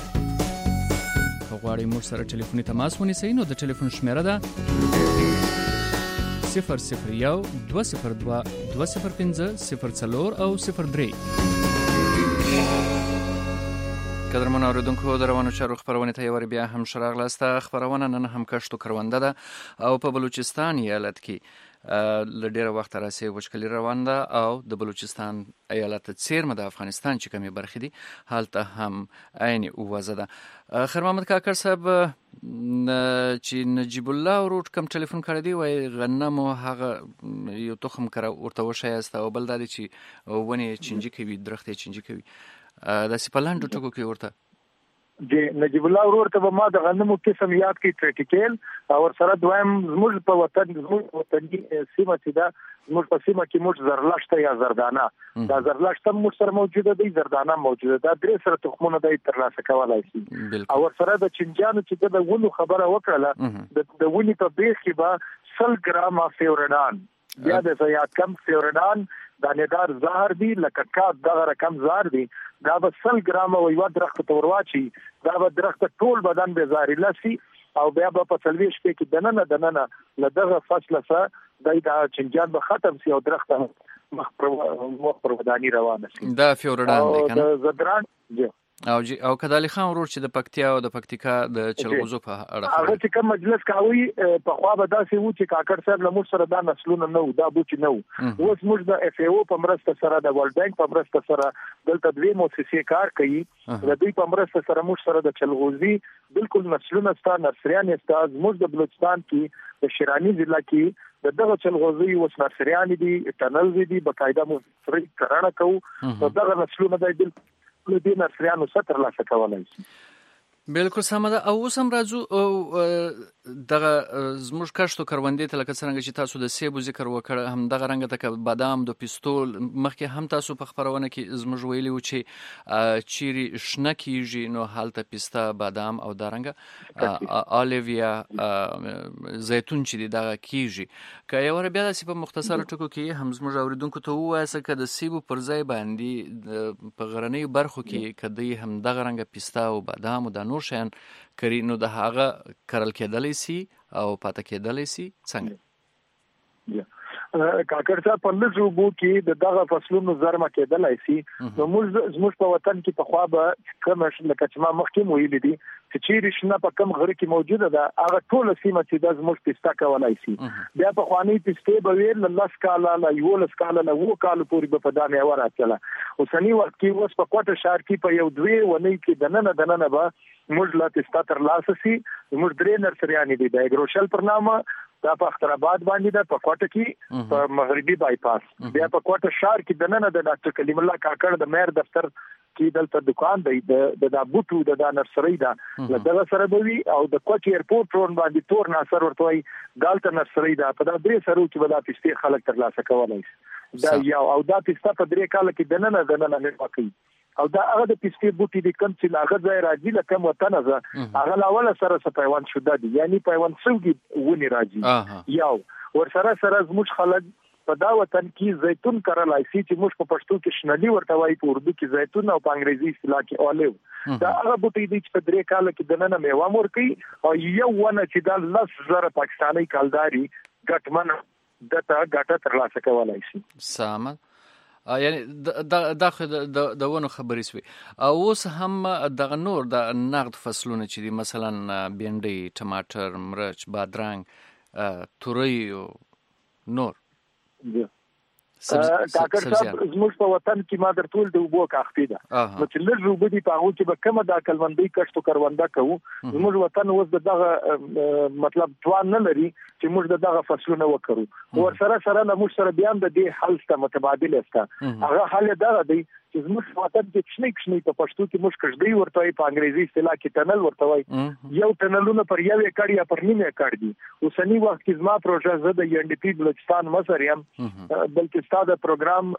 غواړئ موږ سره ټلیفوني تماس ونیسئ نو د ټلیفون شمیره ده صفر صفر یو دوه صفر دوه دوه صفر پنځه صفر څلور او صفر درې قدرمن اوریدونکو د روانو چارو خبرونه ته یو بیا هم شراغلاسته خبرونه نن هم کښتو کرونده ده او په بلوچستان ایالت کې ل ډیره وخت راځي وشکلي روان ده او د بلوچستان ایالت څیرمه د افغانستان چې کومي برخې دي حالته هم عین اوازه ده خیر محمد کاکر صاحب چې نجیب الله وروټ کم ټلیفون کړی دی وای غنمو هغه یو تخم کړه ورته وشي است او بل د چې ونی چنجي کوي درخته چنجي کوي د سپلاند ټکو کې ورته د نجیب الله ورور ته ما د غنمو قسم یاد کی ټریټیکل او سره دویم زموږ په وطن زموږ وطني سیمه چې دا زموږ په سیمه کې موږ زرلښت یا زردانه دا زرلښت موږ سره موجوده دی زردانه موجوده ده درې سره تخمونه د ترلاسه کولای شي او سره د چنجانو چې د ونو خبره وکړه د ونی په بیخ کې به سل ګرام فیورډان بیا د زیات کم فیورډان دانیدار زهر دی لکه کاب دغه رقم زهر دی دا به سل ګرام او یو درخت تورواچی دا به درخت ټول بدن به زهري لسی او بیا به په تلويش کې دننه دننه لدغه فصل سره دای دا چنجان به ختم سی او درخت مخ پر ودانی روانه شي دا فیورډان دی کنه زدران جی او جی او کدالي خان ورور چې د پکتیا او د پکتیکا د چلغوزو په اړه هغه چې کوم مجلس کاوی په خوا به داسې و چې کاکر صاحب له موږ سره دا نسلونه نو دا بوچ نو اوس موږ د اف ای او په مرسته سره د ورلد بانک په مرسته سره دلته دوی مؤسسې کار کوي د دوی په مرسته سره موږ سره د چلغوزي بالکل نسلونه ستاسو نرسریان استاد موږ د بلوچستان کې د شیرانی ضلع کې دغه چلغوزي وس نرسریان دي ټنل دي بقاعده مو سره کرانه کوو دغه نسلونه د له دې نرسریانو ستر لا شکولای شي بالکل سمه ده او اوس هم راځو دغه زموږ کښتو کروندې ته لکه څنګه چې تاسو د سیبو ذکر وکړ هم دغه رنګ ته بادام د پیستول مخکې هم تاسو په خبرونه کې زموږ ویلي و چې چیري شنه کیږي نو حالت پیستا بادام او دارنګ الیویا زیتون چې دغه کیږي که یو ور بیا د په مختصر ټکو کې هم زموږ اوریدونکو ته وایسه چې د سیبو پر ځای باندې په غرنۍ برخو کې کدی هم دغه رنګ پیستا او بادام او د نور شین کری نو د هغه کرل کېدلی سي او پاتې کېدلی سي څنګه کاکر صاحب په لږو بو کې د دغه فصلونو زرمه کېدلای شي نو موږ زموږ په وطن کې په خوا به کوم لکه چې ما مخکې ویل دي چې چیرې شنه په کم غره کې موجوده ده هغه ټول سیمه چې د زموږ پستا کولای شي بیا په خواني پسته به ویل لاس کاله لا یو لاس کاله لا وو کال پورې به په دامه وراتله اوسنی وخت کې اوس په کوټه شهر کې په یو دوی ونی کې دننه دننه به موږ لا پستا تر لاس سي موږ درې نرسریان دي د اګروشل پر نامه دا په اختراباد باندې ده په کوټه کې په مغربي بایپاس بیا په کوټه شهر کې دننه د ډاکټر کلیم الله کاکړ د مېر دفتر کې دلته دکان دی د د بوټو د د نرسري دا دغه سره بوي او د کوټ ایرپورټ رون باندې تور ناصر ورته وي دالته نرسري دا په د درې سره چې ودا پسته خلک تر لاسه کولای دا یو او دا پسته په درې کال کې دننه دننه نه پکې او دا هغه د پسته بوټي د کم چې لاغه ځای راځي لکه وطن زه هغه لاول سره سپایوان شوده دي یعنی پیوان سوګي ونی راځي یو ور سره سره زموږ خلک په دا وطن کې زیتون کرلای شي چې موږ په پښتو کې شنلی ورته وایي په اردو کې زیتون او په انګریزي اصطلاح کې اولیو دا هغه بوټي دي چې په درې کال کې دننه میوه مور کوي او یو ونه چې دا لس زره پاکستاني کالداري ګټمن دته ګټه ترلاسه کولای شي سم یعنی د د د ونو خبرې سوي او اوس هم د نور د نقد فصلونه چې دي مثلا بینډي ټماټر مرچ بادرنګ توري نور کاکر صاحب زموږ په وطن کې ما در ټول د وبو کاختی ده نو چې لږ وبو دي په هغه کې به کومه د عقلمندۍ کښتو کرونده کوو زموږ وطن اوس دغه مطلب توان نه لري چې موږ دغه فصلونه وکړو ور سره سره له موږ سره بیا د دې حل ست متبادل است هغه حل دا دی چې زموږ وطن کې کښنی کښنی په پښتو کې موږ کښدی ورته په انګریزي اصطلاح کې ټنل ورته وای یو ټنلونه پر یو ایکړ یا پر نیمه ایکړ دي اوسنی وخت کې زما پروژه زه د یو ان ډي پی بلوچستان مصر یم بلکې ستاسو پروګرام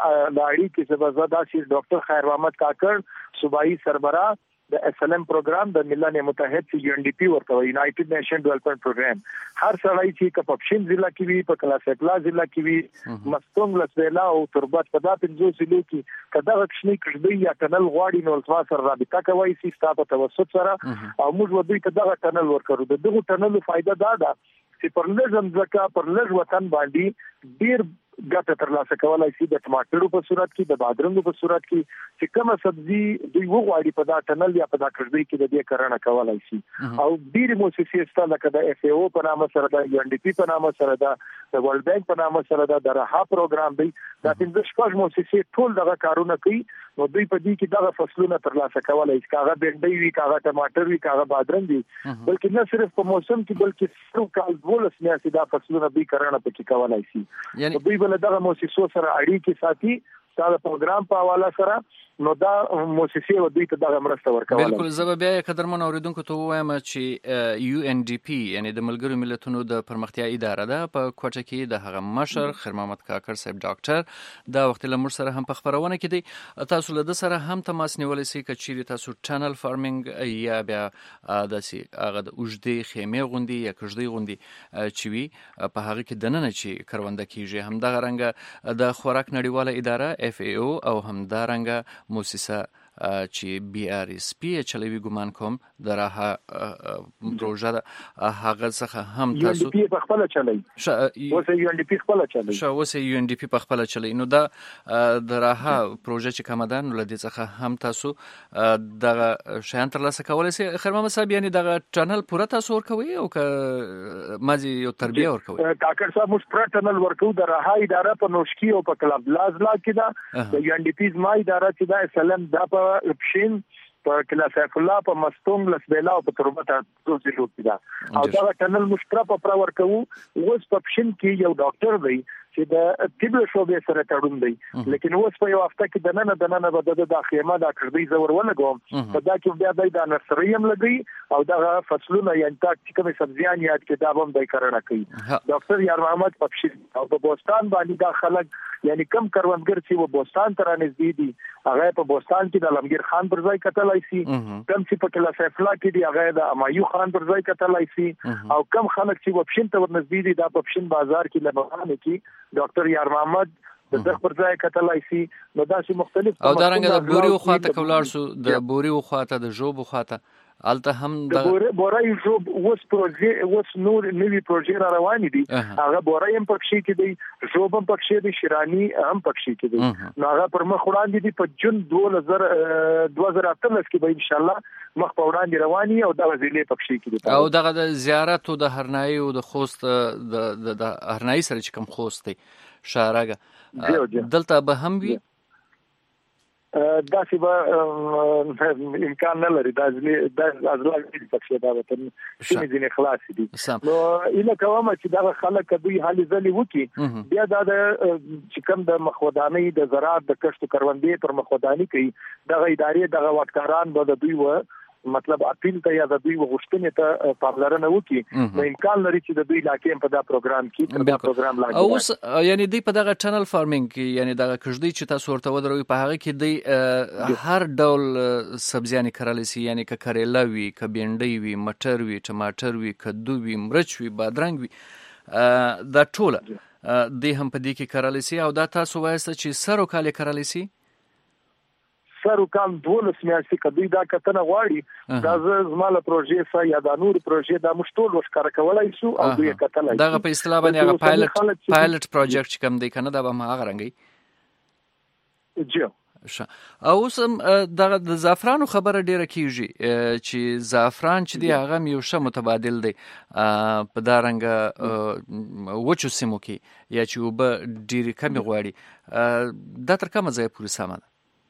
لاړی کې زبرزاده شي ډاکټر خیر محمد کاکړ صوبایي سربراہ د اس ال ام پروګرام د ملل متحد چې یو ان ډي پی ورته یونایټډ نیشن ډیولپمنٹ پروګرام هر سړی چې کپپشین ضلع کې وي په کلاسیکلا ضلع کې وي مستونګ لسویلا او تربت په داسې ځو ضلعو کې کدا غښنی کړي یا ټنل غواړي نو تاسو سره رابطه کوي چې تاسو په توسط سره او موږ ودی کدا ټنل ورکړو د دغه ټنل فائدہ دا ده چې پر لږ ځمکه پر لږ وطن باندې ډیر ګټه ترلاسه کولای شي د ټماټرو په صورت کې د بادرنګو په صورت کې چې کومه سبزي دوی وغواړي په دا ټنل یا په دا کړدی کې د دې کرنه کولای شي او ډیر موسسې ستاسو لکه د اف ای او په نامه سره د یو ان ډي پی په نامه سره د ورلد بانک په نامه سره د رها پروګرام دی دا پنځه شپږ موسسې ټول دغه کارونه کوي نو دوی په دې کې دغه فصلونه ترلاسه کولای شي کاغه بنډي وي کاغه ټماټر وي کاغه بادرنګ وي بلکې نه صرف په موسم کې بلکې څو کال ولس میاشتې دا فصلونه به کرنه پکې کولای شي یعنی دوی بل دغه موسسو سره اړیکې ساتي دا پروګرام په حواله سره نو دا موسسې و دوی ته دغه مرسته ورکوله بالکل زه بیا قدرمن اوریدونکو ته وایم چې یو ان ډي پی یعنی د ملګرو ملتونو د پرمختیا اداره ده په کوټه کې د هغه مشر خیر محمد کاکړ صاحب ډاکټر دا وخت له موږ سره هم په خبرونه کې دی تاسو له د سره هم تماس نیولای شئ کچې تاسو چینل فارمینګ یا بیا د سي هغه د اوجدي خیمه غوندي یا کژدي غوندي چې وي په هغه کې دننه چې کرونده کیږي هم د غرنګ د خوراک نړیواله اداره اف ای او او هم د رنګ موسسه چې بي ار اس پی چلوي ګمان کوم د راه پروژه ده هغه څخه هم تاسو یو ان ډي پی په خپل چلوي اوس یو ان ډي پی خپل چلوي شو اوس یو ان ډي پی په خپل چلوي نو دا د راه پروژه چې کومه ده نو لدې څخه هم تاسو د شیان ترلاسه کولای شئ خیر محمد صاحب یعنی د چینل پوره تاسو ورکوي او که مازی یو تربیه ورکوي کاکړ صاحب موږ پوره چینل ورکو د راه اداره په نوشکی او په کلب لازلا کې دا د یو ان ډي پی ما اداره چې دا سلام دا په اپشن په کلاسیک الله په مستونګ لسبیلا او په تربت ټول ځلو کې دا او دا ټنل مشترک په پرور کوو اوس په اپشن کې یو ډاکټر دی چې د طب شوبې سره تړون دی لیکن اوس په یو هفته کې د نن د نن به د داخليما د کړدی زور ولګوم په دا کې بیا د نرسریم لګي او دا فصلونه یا انتاک کومه سبزیان یاد کې دا هم د کرنه کوي ډاکټر یار محمد پښین او په بوستان باندې دا خلک یعنی کم کروندګر چې و بوستان تر نږدې دي هغه په بوستان کې د لمګیر خان پر ځای کتلای شي کم چې په کلا سیفلا کې دی هغه د امایو خان پر ځای کتلای شي او کم خلک چې و پښین ته ورنږدې دي دا په پښین بازار کې لمغانه کې ډاکټر یار محمد د ځخ پر ځای کتلای شي نو دا شي مختلف او دا رنګ د بوري خواته کولار شو د بوري خواته د جوب خواته الته هم د بورای جوب اوس پروژه اوس نور نوی پروژه را روان دي هغه بورای هم پکښې کې دي جوب هم پکښې دي شیرانی هم پکښې کې دي نو هغه پر مخ وړاندې دي په جون دوه هزار دوه هزار اتلس کې به ان شاء الله مخ په وړاندې رواني او د وزیلې پکښې کې دي او دغه د زیارت او د هرنای او د خوست د د هرنای سره چې کوم خوست دی شارګه دلته به هم وي دا چې به امکان نه لري دا د ازلاګ د پښې دا وطن چې دې خلاص دي نو اله کومه چې دا خلک دوی حالي ځلې وکي بیا دا د چې کوم د مخودانی د زراعت د کښت کروندې پر مخودانی کوي د ادارې د وټکاران به د دوی و مطلب اپیل ته یا د دوی وغوښتنې ته پاملرنه وکي نو امکان لري چې د دوی علاقې په دا پروګرام کې دا پروګرام لاګو اوس یعنی دوی په دغه چینل فارمینګ کې یعنی دغه کښدی چې تاسو ورته ودروي په هغه کې دوی هر ډول سبزیانې کرلی سي یعنی ک کریلا وي ک بینډي وي مټر وي ټماټر وي کدو وي مرچ وي بادرنګ وي دا ټول دوی هم په دې کې کرلی سي او دا تاسو وایسته چې سر او کال کرلی سي سر وکال دولس میاشتې کدی دا کتنه غواړي دا زماله پروژې سا یا د نور پروژې د مشتول وشکار کولای شو او دوی کتلای دغه په اصطلاح باندې هغه پایلټ پایلټ پروجیکټ کوم دی کنه دا به ما هغه رنګي جو او اوس د زعفرانو خبره ډیره کیږي چې زعفران چې دی هغه یو ښه متبادل دی په دا رنګه وچو سیمو کې یا چې اوبه ډیرې کمې غواړي دا تر کومه ځایه پورې سمه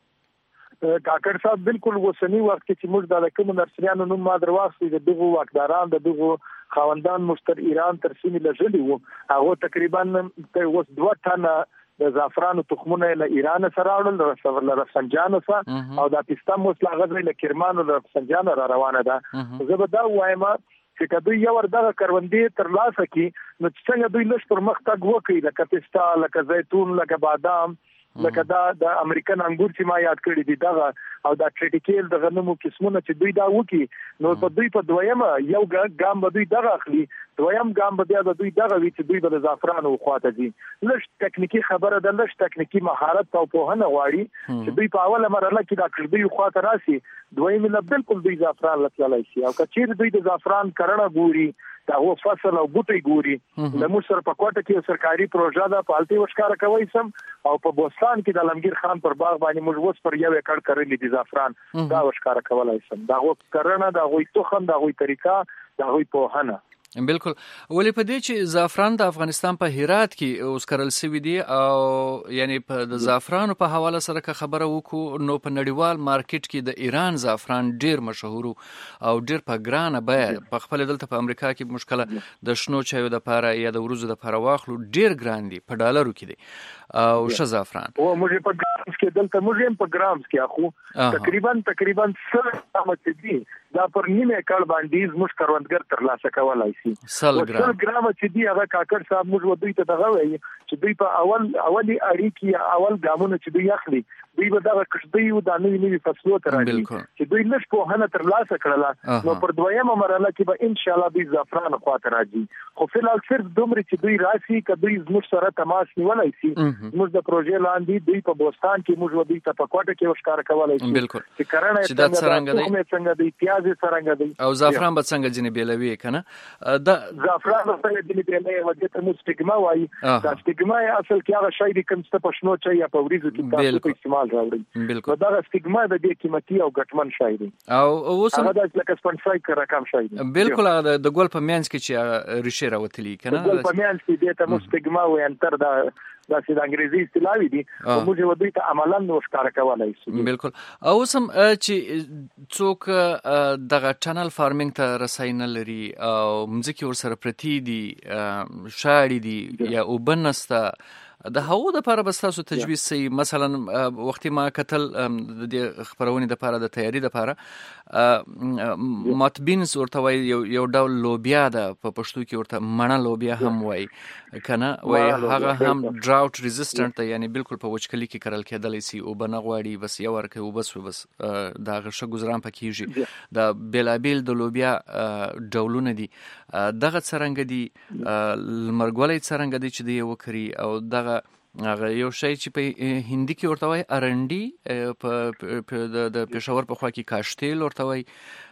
ده؟ کاکړ صاحب بالکل اوسنی وخت کې چې موږ د کوم نرسریانو نوم ما درواخلي د دغو واکداران د دغو خاوندان مشتر ایران تر سیمې لږلي وو هغه تقریبا اوس دوه ټنه د زعفرانو تخمونه له ایران سره راوړل له رفسنجان سره او د پاکستان مسله غزې له کرمان له رفسنجان را روانه ده. زه به دا وایم چې کله یو ورده کروندې تر لاسه کی نو څنګه دوی لږ پر مخ تګ وکړي لکه پستا لکه زیتون لکه بادام لکه دا د امریکن انګور چې ما یاد کړی دي دغه او دا ټریټیکل د غنمو قسمونه چې دوی دا وکي نو په دوی په دویمه یو ګام به دوی دغه اخلي دویم ګام به بیا د دوی دغه وی چې دوی به زعفرانو خواته دي لږ ټکنیکی خبره ده لږ ټکنیکی مهارت او پوهنه غواړي چې دوی په اوله مرحله کې دا کړي خواته راسي دویم نه بالکل دوی زعفران لټلای شي او کچیر دوی د زعفران کرنه ګوري دا هو فصل او بوټي ګوري د موږ په کوټه کې سرکاري پروژه ده په الټي وشکاره کوي سم او په بوستان کې د لمګیر خان پر باغ باندې موږ وس پر یو ایکړ کړی دي زعفران دا وشکاره کولای سم دا هو کرنه دا هو تخم دا هو طریقه دا هو پوهنه بالکل ولې په دې چې زعفران د افغانستان په هرات کې اوس کرل شوی دی او یعنی په د زعفرانو په حواله سره که خبره وکړو نو په نړیوال مارکیټ کې د ایران زعفران ډیر مشهور او ډیر په ګرانه بیه په خپل دلته په امریکا کې مشکله د شنو چایو د لپاره یا د ورځو د لپاره واخلو ډیر ګران دي په ډالرو کې دي او ش زعفران او موږ په ګرامز کې دلته موږ په ګرامز کې اخو تقریبا تقریبا سل قیمت دي دا پر نیمه کال باندې زموږ کروندګر تر لاسه کولای شي سل ګرام سل ګرام چې دی هغه کاکړ صاحب موږ دوی ته دغه وایي چې دوی په اول اولی اړیکی اول ګامونه چې دوی اخلي دوی به دغه کښدي او د نوې نوې فصلو تر راځي چې دوی لږ په هنه تر لاسه کړله نو پر دویمه مرحله کې به ان شاء الله دوی زعفران خواته راځي خو فلال صرف دومره چې دوی راسي چې دوی زموږ سره تماس نیولای شي موږ د پروژې لاندې دوی په بوستان کې موږ دوی ته په کوټه کې وشکار کولای شي بالکل چې کرنه چې د څنګه دی څنګه دی پیاز څنګه دی او زعفران به څنګه جنې بیلوي کنه دا زعفران څنګه جنې بیلوي وجه ته مو سټیګما وایي دا سټیګما اصل کې هغه شی دی کوم څه په شنو چای یا په وریځو کې تاسو په استعمال راوړي بالکل دا سټیګما د دې قیمتي او ګټمن شی دی او اوس هغه د لکه سپانسای رقم شی دی بالکل د ګول په میانس کې چې ریشه راوتلی کنه ګول په میانس کې د ته مو سټیګما و انتر دا دا چې د انګریزي اصطلاح دي او موږ و دوی ته عملاً وشکار کولای شو بالکل او سم چې څوک دغه چینل فارمینګ ته رساینه لري او مځکه ور سره پرتی دي شاړي دي یا وبنسته د هغو د لپاره بس تاسو تجویز سي مثلا وختي ما کتل د خبرونې د لپاره د تیاری د لپاره ماتبینز ورته وای یو ډول لوبیا ده په پښتو کې ورته مڼه لوبیا هم وای کنه وای هغه هم ډراوټ ریزिस्ټنټ ده یعنی بالکل په وچکلي کې کرل کېدلی سي او بنه غواړي بس یو ورکه او بس بس دا غشه گزاران پکېږي د بیلابیل د لوبیا ډولونه دي دغه څرنګ دي لمرګولې څرنګ دي چې دی وکړي او دغه هغه یو شی چې په هندي کې ورته وای ارنډي په د پېښور په خوا کې کاشتیل ورته وای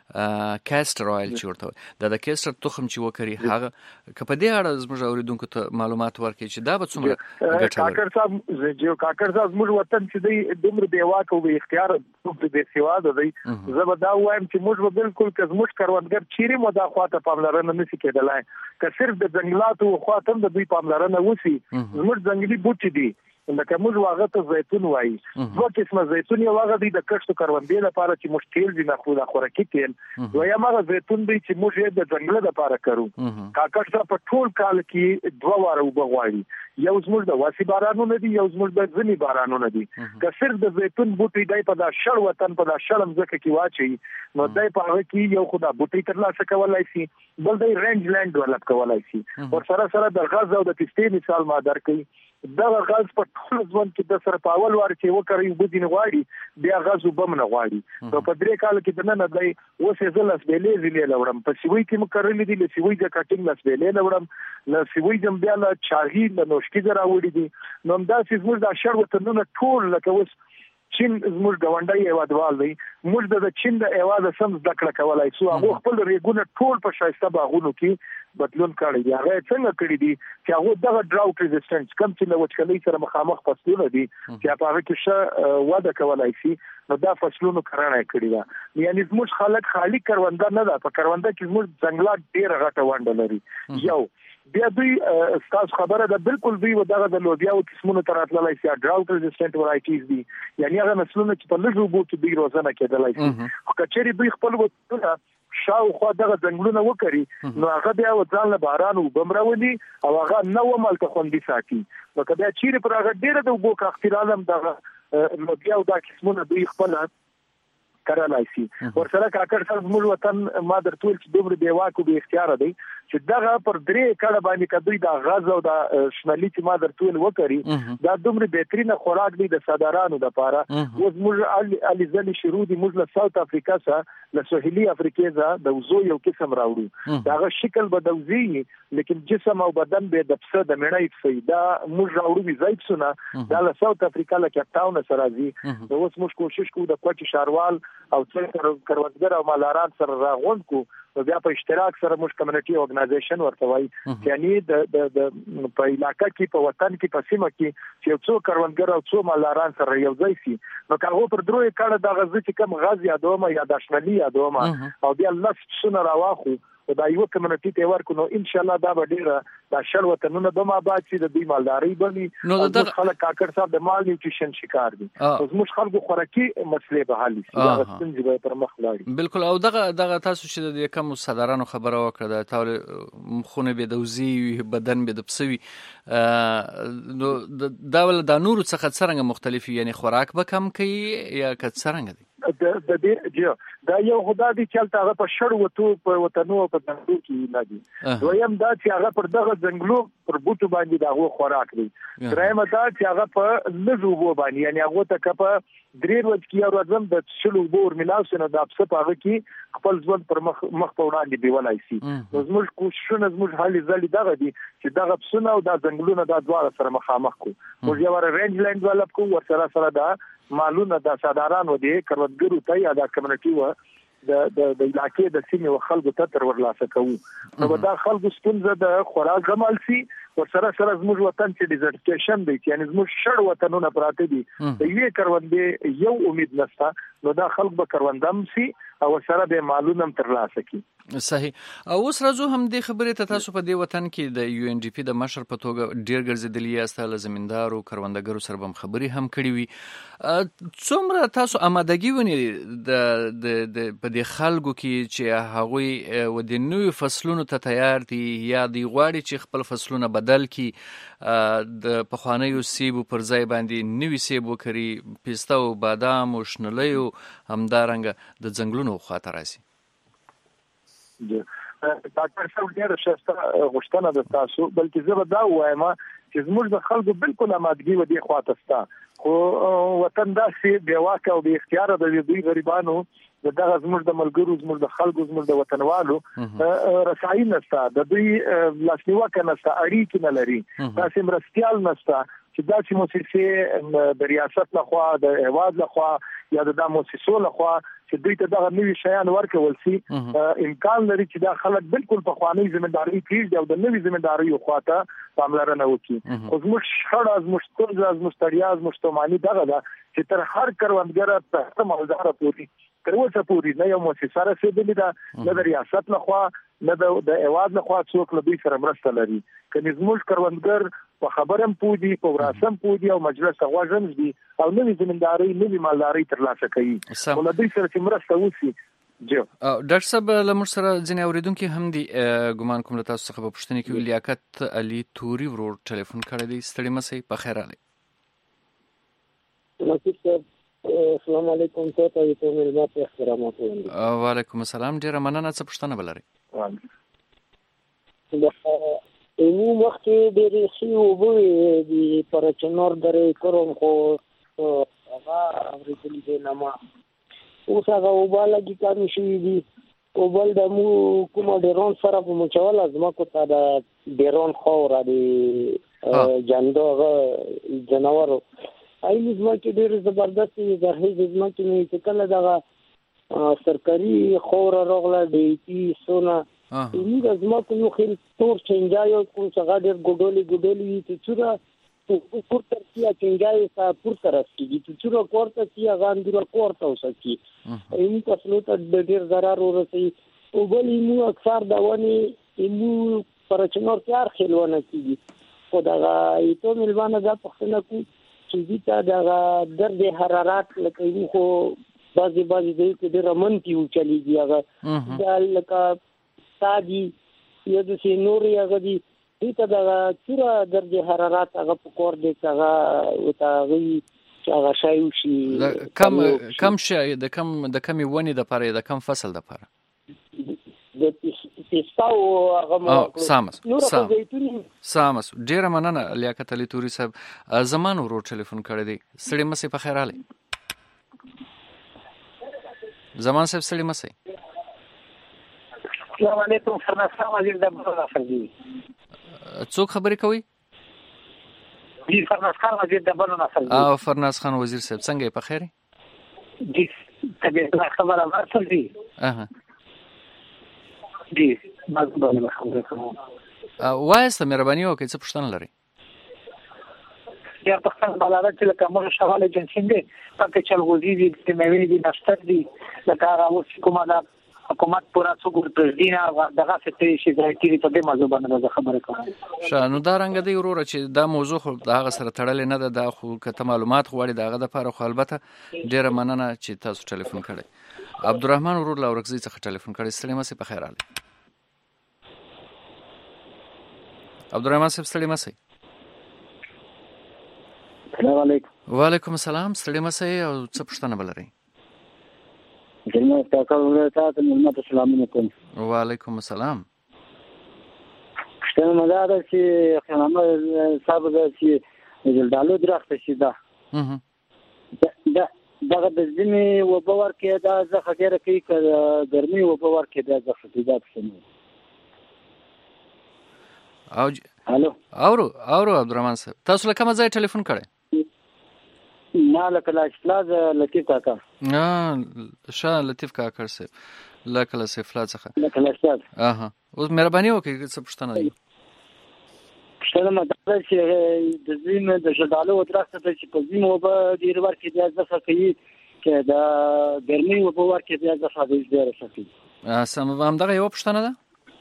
کاستر اویل چې ورته وای د کاستر تخم چې وکړي هغه کپه دې اړه زموږ اوریدونکو ته معلومات ورکړي چې دا به څومره ګټور کاکړ صاحب چې کاکړ صاحب زموږ وطن چې دی دومره دی واکو به اختیار د دې سیوا ده دی زه دا وایم چې موږ بالکل که زموږ کروندګر چیرې مو دا خواته پاملرنه نشي کېدلای که صرف د جنگلاتو خواته د دوی پاملرنه وسی زموږ ځنګلي بوټي دي لکه موږ واغه ته زیتون وایي دوه قسمه زیتون یو واغه دی د کښتو کروندې لپاره چې مشکل دي نه خو د خوراکي تیل دویم هغه زیتون دی چې موږ یې د ځنګل لپاره کارو کاکړ صاحب په ټول کال کې دوه واره وبغواړي یو زموږ د واسي بارانونه دي یو زموږ د ځنی بارانونه دي که صرف د زیتون بوټي دی په دا شړ وطن په دا شړم ځکه کې واچي نو دای په هغه کې یو خدا بوټي ترلاسه کولای شي بل دی رینج لینډ ډیولپ کولای شي او سره سره د غاز او د پستې مثال ما درکې دغه غاز په ټول ځوان کې د سر په اول وار چې وکړي وبدین غواړي بیا غاز وبم نه غواړي نو په درې کال کې د نن دای وسه زلس بیلې زلې لوړم په سوي کې مکرلې دي له سوي د کټینګ لاس بیلې لوړم له سوي جم بیا له چاغي له نوشکی زرا وړي دي نو دا چې موږ د شړ وطنونه ټول لکه وس چین زموږ ګاونډي هیوادوال دی موږ د چین د هیواد سم زده کړه کولای سو هغه خپل ریګونه ټول په شایسته باغونو کې بدلون کړی دی هغه څنګه کړی دي چې هغه دغه ډراوټ ریزिस्टنس کم چې له وچکلۍ سره مخامخ فصلونه دي چې په هغه کې ښه وده کولای شي نو دا فصلونو کرانه کړی دا یعنی زموږ خلک خالی کرونده نه ده په کرونده کې زموږ ځنګلات ډېر غټه ونډه لري یو بیا دوی تاسو خبره ده بالکل دوی ودغه د لوبیا او قسمونو تر اتلای شي ډراوټ ریزिस्टنت ورایټیز دي یعنی هغه نسلونه چې په لږو بوټو دی روزنه کېدلای شي خو کچېری دوی خپل وته شاوخوا دغه ځنګلونه وکړي نو هغه بیا وځان له باران او بمراولي او هغه نو مال ته خوندي ساتي نو کله چې پر هغه ډیره د وګو کاختیرالم دغه لوبیا او د قسمونه دوی خپل کرالای شي ورسره کاکړ صاحب موږ وطن ما درتول چې دومره دی واکو به اختیار دی چې دغه پر درې کړه باندې کدوې د غاز او د شمالي چې ما درتول وکړي دا دومره بهترینه خوراک دی د صدرانو لپاره اوس موږ علي ځلې شروع دي موږ له ساوث افریقا څخه له سوهلي افریقا د وزو یو قسم راوړو داغه شکل بدوزي لیکن جسم او بدن به د پسه د مړای فایده موږ راوړو وی زایت سونه دا له ساوث افریقا له کیپ ټاون سره راځي نو اوس موږ کوشش کوو د کوټ شاروال او څنګه کروندګر او مالداران سره راغون کو بیا په اشتراک سره موږ کمیونټي اورګنایزیشن ورته وایي یعنی د د په علاقې کې په وطن کې په سیمه کې چې څو کروندګر او څو مالداران سره یو ځای شي نو هغه پر دروي کړه د غزي چې کم غاز یادومه یا د شمالي یادومه او بیا لس سونه راواخو دا یو کمیونټي ته ورکو نو ان شاء الله دا به ډیره د شل وطنونو د ما بعد چې د دې مالداري بني نو د خلک کاکړ صاحب د مال نیوټریشن شکار دي اوس موږ خلکو خوراکي مسلې به حل شي دا څنګه به پر مخ لاړي بالکل او دغه دغه تاسو چې د کوم صدرانو خبره وکړه د تاول مخونه به دوزي بدن به د پسوي نو دا ول د نور څخه څنګه مختلف یعنی خوراک به کم کوي یا کڅ څنګه دي د د دې دا یو خدای دې چلته هغه په شړ وته په وطنو په ځنګلو کې نه دي دویم دا چې هغه پر دغه ځنګلو پر بوټو باندې دا هو خوراک دی درېم دا چې هغه په لږو وو باندې یعنی هغه ته کپه درې ورځې کې یو ځم د شلو بور ملاوسنه د اپس په هغه کې خپل ځوان پر مخ مخ په وړاندې دی ولای شي زموږ کوششونه زموږ حالي ځلې دغه دي چې دغه پسونه او د ځنګلونو د دواړه سره مخامخ کو موږ یو رینج لاند ولپ کو ورسره سره دا معلومه د صدارانو دي کروندګرو ته یا د کمیونټي و د د د علاقې د سیمې او خلکو ته تر ورلاسه کوو نو دا خلکو ستونزه د خوراک غمل سي ورسره سره زموږ وطن چې ډیزرټیشن دی یعنی زموږ شړ وطنونه پراته دي د یوې کروندې یو امید نشته نو دا خلک به کروندم سي او سره به معلومه تر لاسه کی صحیح او اوس راځو هم د خبرې ته تاسو په دې وطن کې د یو ان ډي پی د مشر په توګه ډیر ګرځېدلی یاست له زمیندارو کروندګرو سره هم خبرې هم کړې وي څومره تاسو آمادګي ونی د د په دې خلکو کې چې هغوی و د نوې فصلونو ته تیار دي یا د غواړي چې خپل فصلونه بدل کی د پخوانیو سیبو پر ځای باندې نوې سیب وکړي پیسته او بادام او شنلې او همدارنګه د ځنګلونو خاطر راسي ډاکټر صاحب ډېر شسته غوښتنه د تاسو بلکې زه به دا وایم چې زموږ د خلکو بالکل آمادګي و دي خواته ستا خو وطن داسې بې واکه او بې اختیاره د دوی غریبانو دغه زموږ د ملګرو زموږ د خلکو زموږ د وطنوالو رسایي نشته د دوی لاسنیوکه نشته اړیکې نه لري داسې مرستیال نشته چې دا چې موسسې د ریاست لخوا د هیواد لخوا یا د موسسو لخوا چې دوی ته دغه نوي شیان ورکول شي امکان لري چې دا خلک بالکل په خواني ځمېداري پیژ او د نوي ځمېداري خواته پاملرنه وکړي خو زموږ شړه زموږ ستونزه زموږ تړیا زموږ توماني دغه ده چې تر هر کروندګر ته مالدار پوري تر اوسه پورې نه یو مؤسسه رسیدلې ده نه د ریاست لخوا نه د هیواد لخوا څوک له دوی سره مرسته لري کني زموږ کروندګر په خبرم پودي په وراسم پودي او مجلس غوښتنې دي او نوې زمینداري نوې مالداري ترلاسه کوي او له دوی سره مرسته وشي جو ډاکټر صاحب لمر سره ځنې اوریدونکو هم دي ګمان کوم له تاسو څخه په پوښتنه کې لیاقت علي توري ورور ټلیفون کړی دی ستړي مسئ په خیر علي السلام علیکم تاسو ته ملګرو احترامات وایم وعلیکم السلام ډیره مننه څه پوښتنه بلري نو مخکې ډېرې ښې اوبه دي پر چنار درې کوم خو هغه اورېدلي دي نه ما اوس هغه اوبه لږې کمې شوي دي او بل د مو کومه ډیرون سره په مچول ځمکو ته د ډیرون خاوره د جاندو هغه جناورو ایلی ځمکې ډېرې زبردستې د هغې ځمکې مې چې کله دغه سرکاري خوره راغله ډي پي سونه موږ ځمکو یو خیل تور چنجایو کوم څه ډېر ګډولې ګډولې وي چې څوره پورته کیا چنجایو سا پورته رسېږي چې څوره کورته کیا غاندوره کورته وسکي ایمو فصلو ته ډېر ضرر ورسوي او بل ایمو اکثر د ونې ایمو پر چنور تیار خلونه کیږي خو دغه ایتو ملوانه دا پښتنه کو چې دې دغه درد حرارت لکه ایمو خو بعضی بعضی دې کې ډېر منتي او چلیږي هغه دا لکه سادي یا د سینوري هغه دي دې دغه چیرې درد حرارت هغه په کور دې هغه وتاغي چې هغه شای شي کم کم شای د کم د کمی ونی د پاره د کم فصل د پاره د پیستاو هغه مو سامس سامس ډیر مننه لیاقت علي توري صاحب زمان ورو ټلیفون کړی دی سړی مسې په خیر علي زمان صاحب سړی مسې السلام علیکم فرناس خان وزیر د بلونا فرضي څوک خبرې کوي جی فرناس خان وزیر د بلونا فرضي او فرناس خان وزیر صاحب څنګه په خیر جی طبيعت خبره ورسول دي اها جی مزبانه خبره کوم وایسته مهرباني وکړئ څه پوښتنه لرئ یا پښتون بلاله چې کومه شواله جنسین دي پکې چلغوزي دي چې مېوې دي نشتر دي لکه هغه اوس کومه دا حکومت پورا څوګور پرځدينا دغه څه شي چې کیږي په دې موضوع باندې خبره کوم شانو دا رنګ دی ورور چې دا موضوع خو دغه سره تړلې نه ده دا خو کته معلومات غواړي دغه د لپاره خو البته ډیره مننه چې تاسو ټلیفون کړی عبدالرحمن ورور لاورکزي څخه ټلیفون کړی ستړي مسې په خیر علي عبدالرحمن صاحب ستړي مسې السلام علیکم وعلیکم السلام ستړي مسې او څه پوښتنه بلرئ جناب تاسو ورته ملت السلام علیکم وعلیکم السلام څنګه مزه ده چې خنامه صاحب ده چې جلدالو درخت شي دا دا دغه د ځینې وبور کې دا ځخه ډیره کوي چې ګرمي وبور کې دا ځخه دي دا څه او الو اورو اورو عبدالرحمن صاحب تاسو له کوم ځای ټلیفون کړی ما له کلاش پلاز لطیف کاکا اه شاه لطیف کاکا صاحب له کلاش پلاز څخه له کلاش پلاز اها اوس مهرباني وکړئ څه پوښتنه ده شنو مدار چې د زین د شډالو درخت ته چې په زین وبه ډیر ورکې د ځخه کوي چې دا ګرمي وبه ورکې د ځخه د ډیر سکی سم هم دغه یو پښتنه ده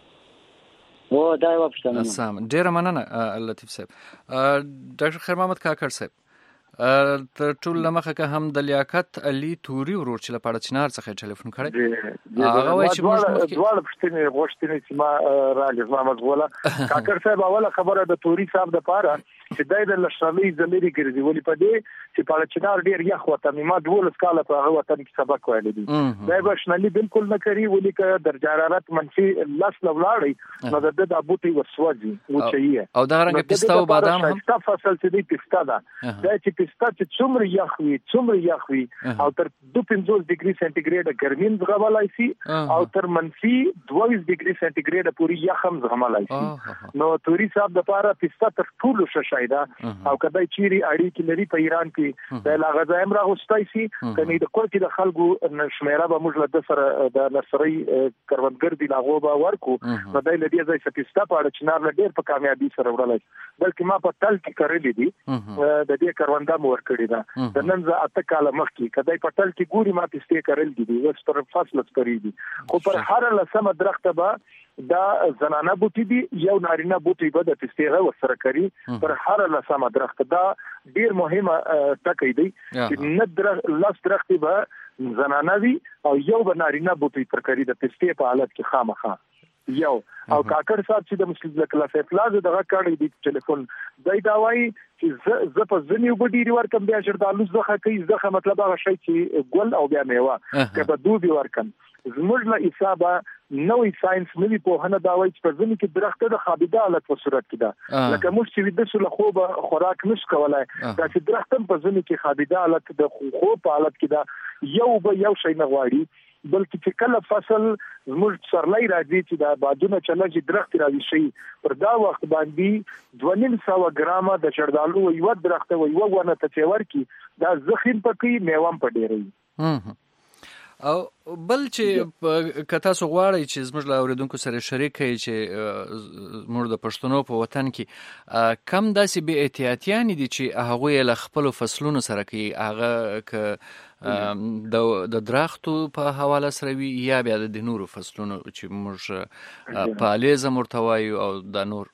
او دا یو پښتنه سم ډیر مننه لطیف صاحب ډاکټر خیر محمد کاکړ صاحب تر ټول لمخه که هم د لیاقت علي توري ورور چې لپاره چنار څخه ټلیفون کړی هغه وایي چې موږ دواړه پښتنې غوښتنې چې ما راغلی محمد ولا کاکړ صاحب اوله خبره د توري صاحب د پاره چې دای د لشرلي زميري ګرځي ولې په دې چې په چنار ډیر یخ وطن ما دولس کاله په هغه وطن کې سبق ویل دي دا بشنلي بالکل نه کوي ولې که درجه حرارت منفي لاس لولاړي نو د د بوټي وسوځي او چي او دا رنګ پستا او بادام هم پستا فصل چې دی پستا دا دا چې پستا چې څومره یخ وي څومره یخ وي او تر دوه پنځوس ډیګري سنټیګریډ ګرمین زغملای شي او تر منفي دوه ډیګري سنټیګریډ پوری یخ هم زغملای شي نو توري صاحب د پاره پستا تر ټولو شایدا او کدی چيري اړي کې لري په ایران کې د لاغزایم راغستای شي کني د کور کې د خلکو شمیره به موږ له سره د نرسري کروندګر دی لاغو به ورکو نو دای لدی ځای سپیستا په اړه چنار له ډیر په کامیابی سره وړلای بلکې ما په تل کې کړلې دي د دې کروندا مور کړی دا د نن ز اته کال مخکې کدی په تل کې ګوري ما پسته کړل دي اوس پر فصل سپری دي خو پر هر لسمه درخت به دا زنانه بوټي دي یو نارینه بوټي به د پستیغه وسره کوي پر هر لسمه درخت دا ډیر مهمه ټکی دی چې نه درخت لاس درخت به زنانه وي او یو به نارینه بوټي پر کوي د پستې په حالت کې خامخا یو او کاکړ صاحب چې د مسلمان کلاس پلاز دغه کړي د ټلیفون دای دا وایي چې ز په ځنیو بډی ورکم بیا شردالو زخه کوي زخه مطلب هغه شی چې ګل او بیا میوه کبه دوبي ورکم زموږ له حسابه نوې ساينس نوې پوهنه دا وایي چې په ځینې کې درخت د خابیده حالت په صورت کې ده لکه موږ چې د سول خوبه خوراک نش کولای دا چې درخت په ځینې کې خابیده حالت د خوب په حالت کې ده یو به یو شي نه غواړي بلکې چې کله فصل زموږ سرلای راځي چې دا بادونه چلږي درخت راځي شي پر دا وخت باندې دوه نیم سوه ګرامه د شردالو یو درخت او یو ونه ته ورکی دا زخم پکې میوام په ډیرې او بل چې کته سو غواړي چې زموږ له اوریدونکو سره شریک کړي چې موږ د پښتنو په وطن کې کم داسې بی احتیاطیان دي چې هغه له خپل فصلونو سره کوي هغه ک د د درختو په حواله سره وی یا بیا د نورو فصلونو چې موږ په الیزه مرتوي او د نور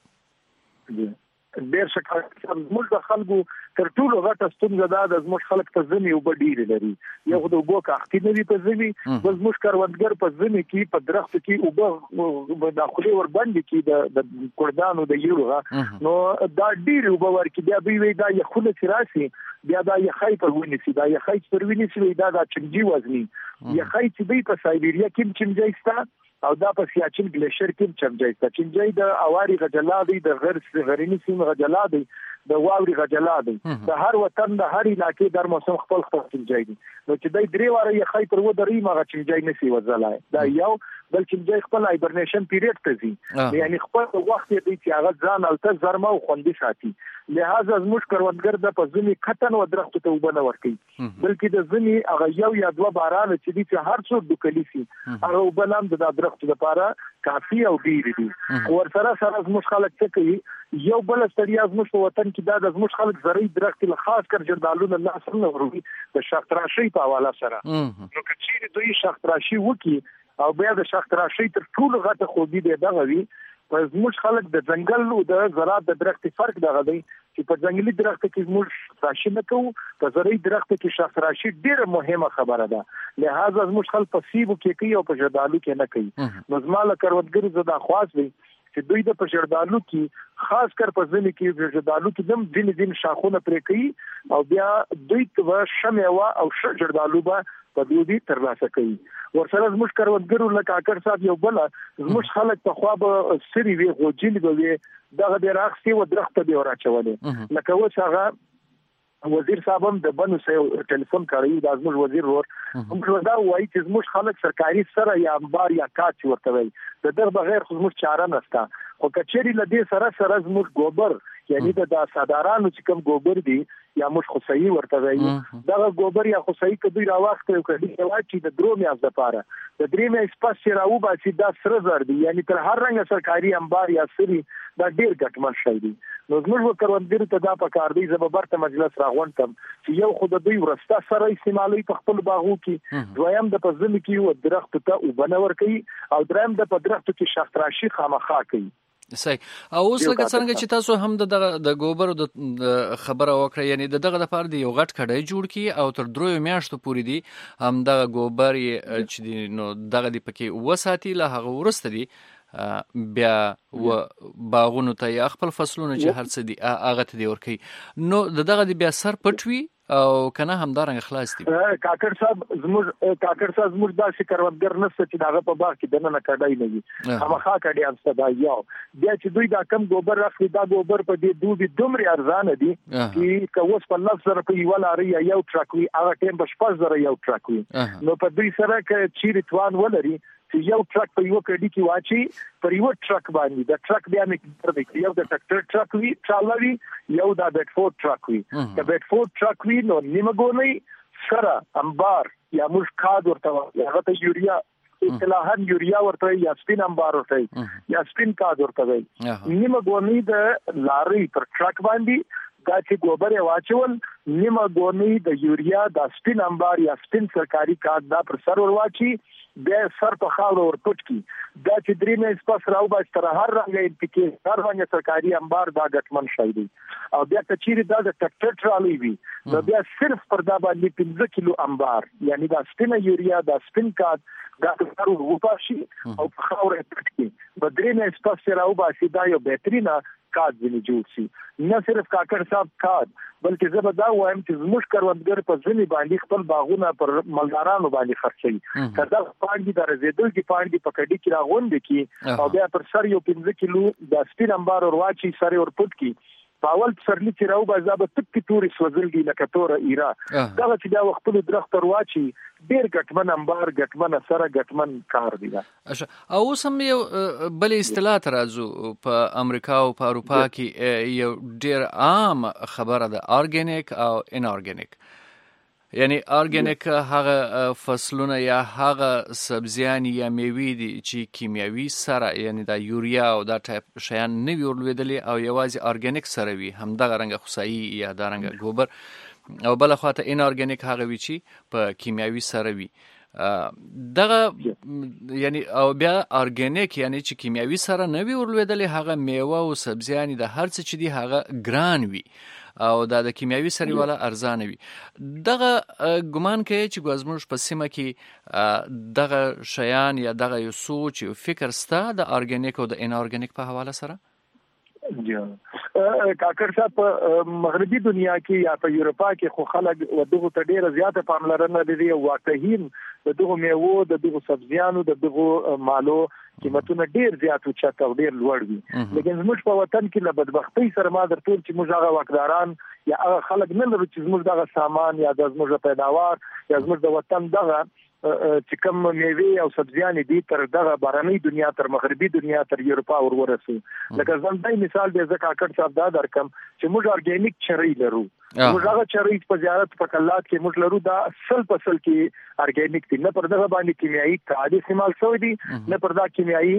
ډیر شکایت زموږ د خلکو تر ټولو غټه ستونزه ده د زموږ خلک ته ځمې اوبه ډېرې لري یو د اوبو کاختي نه وي په ځمې بل زموږ کروندګر په ځمې کې په درختو کې اوبه داخلي ورباندې کې د کردانو د یوړو نو دا ډېرې اوبه ورکړي بیا دوی وایي دا یخونه چې راسي بیا دا یخی پر ونیسي دا یخی چې پر ونیسي دا دا چنجي وزني یخی چې دوی په سایبیریا کې چنجي ستا او دا په سیاچین ګلیشر کې چنجي ستا چنجي د اواري غجلا دی د غیر غرینی سیم غجلا دی د واوري غجلا دی د هر وطن د هر علاقې در موسم خپل خپل چنجي دي نو چې دوی درې واره یخی پر و درې مغه چنجي نسی وزلای دا یو بل چنجي خپل هایبرنیشن پیریډ ته ځي یعنی خپل وخت دی چې هغه ځان الته زرمه او خوندي ساتي لہذا زموږ کروندګر د پزمي کتن و درختو ته وبنه ورکي بلکې د زمي هغه یو یا دوه باران چې دي چې هر څو دکلی سي هغه وبلام د درختو لپاره کافي او ډیر دي ور سره سره زموږ خلک څه کوي یو بل ستړیا زموږ په وطن کې دا د زموږ خلک زرعي درخت له خاص کر جردالو نه سره وروي د شاختراشي په حواله سره نو کچې دوی شاختراشي وکي او بیا د شاختراشي تر ټولو غټه خوبي دی دغه وی پس موږ خلک د ځنګل او د زراعت د درخت فرق دغه دی چې په ځنګلي درخت کې موږ راشي نه کوو په زرعي درخت کې شاختراشي ډیره مهمه خبره ده لہذا موږ خلک په سیبو کې کوي او په جردالو کې نه کوي نو زماله کروندګر زدا خاص وي چې دوی د پښردالو کې خاص کر په ځینې کې پښردالو کې دم دین دین شاخونه پرې کوي او بیا دوی ته شمعوا او شجردالو به په دوی ترلاسه کوي ورسره زموږ کروندګرو لکه اکر صاحب یو بل زموږ خلک په خوا به سری وی غوجل به وي دغه د راخسي و درخت به راچولې لکه و څنګه وزیر صاحب هم د بنو سره ټلیفون کوي د زموږ وزیر ور موږ دا وایي چې زموږ خلک سرکاري سره یا انبار یا کاچ ورته وي د دغه بغیر خو زموږ چاره نشته خو کچېری لدی سره سره زموږ ګوبر یعنی د سادارانو چې کوم ګوبر دي یا موږ خصي ورته وایي دا ګوبر یا خصي کدی راوخت یو کدی واچي د درو میاز لپاره د درې میاز پس راو باسي دا سره زر دي یعنی تر هر رنګ سرکاري انبار یا سری دا ډیر ګټمن شي دي نو زموږ کروندګر ته دا پکار دی زبرته مجلس راغونتم چې یو خود دوی ورسته سره استعمالي په خپل باغو کې دویم د پزم کې و درخت ته وبنور کوي او دریم د درخت کې شاختراشي خامخا کوي صحیح او اوس لکه څنګه چې تاسو هم د د ګوبر د خبره وکړه یعنی دغه د پاره دی یو غټ کډای جوړ کی او تر درو میاشتو پورې دی هم د ګوبر چې دی نو دغه دی پکې وساتي له هغه ورسته دی بیا و باغونو ته خپل فصلونه چې هر څه دی هغه ته دی ورکی نو دغه دی بیا سر پټوي او کنه همدارنګ خلاص دي کاکر صاحب زموږ کاکر صاحب زموږ داسې کروندګر نشته چې داغه په باغ کې دنه کډای نه وي همخا کډی امسته دا یو بیا چې دوی دا کم ګوبر راخلي دا ګوبر په دې دوی دومره ارزانه دي چې کوس په لفظ سره په یو لاري یو ټرک وي هغه ټیم په شپږ زره یو ټرک وي نو په دوی سره کې چیرې توان ولري چې یو ټرک په یو کډی کې واچي پر یو ټرک باندې د ټرک بیا مقدار دی یو د ټرکټر ټرک وی چالوي یو د بیت فور ټرک وی د بیت فور ټرک وی نو نیمګونی سره انبار یا مشکاد ورته هغه ته یوریا اصطلاحاً یوریا ورته یا سپین انبار ورته یا سپین کاد ورته نیمګونی د لاري پر ټرک باندې دا چې ګوبر واچول نیمه ګونی د یوریا د سپین انبار یا سپین سرکاري کارت دا پر سر ورواچي بیا سر په خاور ورپټ کی دا چې درې مې سپاس راو باز تر هر رنګ انتکې هر رنګ سرکاري انبار دا ګټمن شي دي او بیا کچېری دا د ټکټر ټرالي وي نو بیا صرف پر دا باندې پنځه کیلو انبار یعنی دا سپین یوریا دا سپین کارت دا ضرور وپاشي او په خاور پټ کی بدرې مې سپاس راو باز دا یو بهترینه کاد ځینې جوړ شي. نه صرف کاکړ صاحب کاد بلکې زه به دا وایم چې زموږ کروندګر په ځینې باندې خپل باغونه پر مالدارانو باندې خرڅوي. که دا پانګې د رزېدل کې پانګې په کډي کې راغونډې کړي او بیا پر سر یو پنځه کیلو د سپین امبار ور واچي سر ور پټ کړي په اول پسرلي چې راو به زابه تک توري سوځلګي لکه توره ایرا دا چې دا وخت په درخت ور واچي ډیر ګټمن امبار ګټمن سره ګټمن کار دی. او سم یو بل اصطلاح ترازو په امریکا او په اروپا کې یو ډیر عام خبره ده ارګینیک او ان ارګینیک. یعنی ارګینیک هغه فصلونه یا هغه سبزیان یا میوې دي چې کیمیاوي سره یعنی دا یوریا او دا ټایپ شیان نه وي ورلوېدلي او یوازې ارګینیک سره وي همدغه رنګه خصایي یا دا رنګه ګوبر او بل خواته ان ارګینیک هغه وي چې په کیمیاوي سره وي دغه یعنی او بیا ارګینیک یعنی چې کیمیاوي سره نه وي ورلوېدلي هغه میوه او سبزیان د هر څه چې دي هغه ګران وي او دا د کیمیاوي سری والا ارزانه وي. دغه ګمان کوي چې ګوزموږ په سیمه کې دغه شیان یا دغه یو سوچ او فکر ستا د ارګینیک او د ان ارګینیک په حواله سره؟ جا کاکړ صاحب په مغربي دنیا کې یا په یورپا کې خو خلک ودغه ته ډیره زیاته پاملرنه لري او واقعین دغه میوه دغه سبزیانو دغه مالو قیمتونه ډیر زیات او چت او ډیر لوړ دي. لیکن زموږ په وطن کې له بدبختی سره ما درته چې موږ هغه واکداران یا هغه خلک نه لرو چې زموږ دغه سامان یا د زموږ پیداوار یا زموږ د وطن دغه چې کوم میوه او سبزیان دي تر دغه بارنۍ دنیا تر مغربي دنیا تر یورپا ور ورسي. لکه زموږ د مثال د زکاکړ صاحب دا درکم چې موږ ارګینیک چرې لرو. موږ هغه چرې په زیارت په کلات کې موږ لرو دا اصل فصل کې ارګینیک دي نه پر دغه باندې کیمیاوي کاد استعمال شوی دي نه پر دا کیمیاوي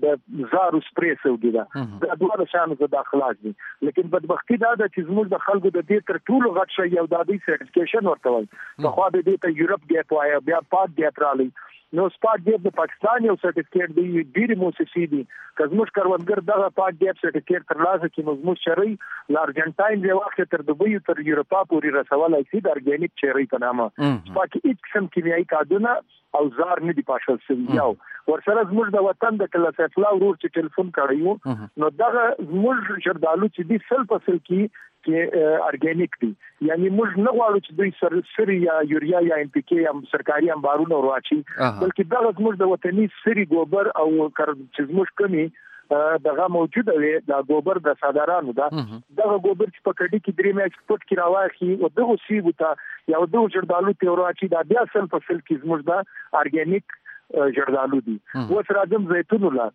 د زارو سپری شوی دي. دا دوه شان د اخلاق دي. لیکن بدبختی دا د چې زموږ د خلکو د دې تر ټولو غټ شی یو د دې سرټیفیکیشن ورته وایي. په خو د دې ته یورپ ګیپ وایي بیا پات ګیپ رالی نو سپاټ ګیپ د پاکستان یو سرټیفیکیټ دی ډیره موسسې دي که زموږ کروندګر دغه پاک ګیپ سرټیفیکیټ ترلاسه کړي زموږ شرعي ل ارجنټاین دی واخه تر دوبۍ تر یورپا پورې رسولای شي د ارګینیک چیرې په نامه سپاټ هیڅ قسم کیمیاوي کادونه او زار نه دی پاشل شوی یو ورسره زموږ د وطن د کله سفلا ورور چې ټلیفون کړیو نو دغه زموږ جردالو چې دی سل فصل کې کې ارګینیک دي یعنی موږ نه غواړو چې دوی سر سری یا یوریا یا ان پی کې هم سرکاري انبارونه ورواچي بلکې دغه زموږ د وطني سری ګوبر او چې زموږ کمی دغه موجوده وي دا ګوبر د صادرانو دا دغه ګوبر چې په کډي کې درې مې ایکسپورت کی راوخی او دغه سی بوتا یا دغه جردالو ته ورواچي دا بیا سل فصل کې زموږ د ارګینیک جردالو دي اوس راځم زیتون ولا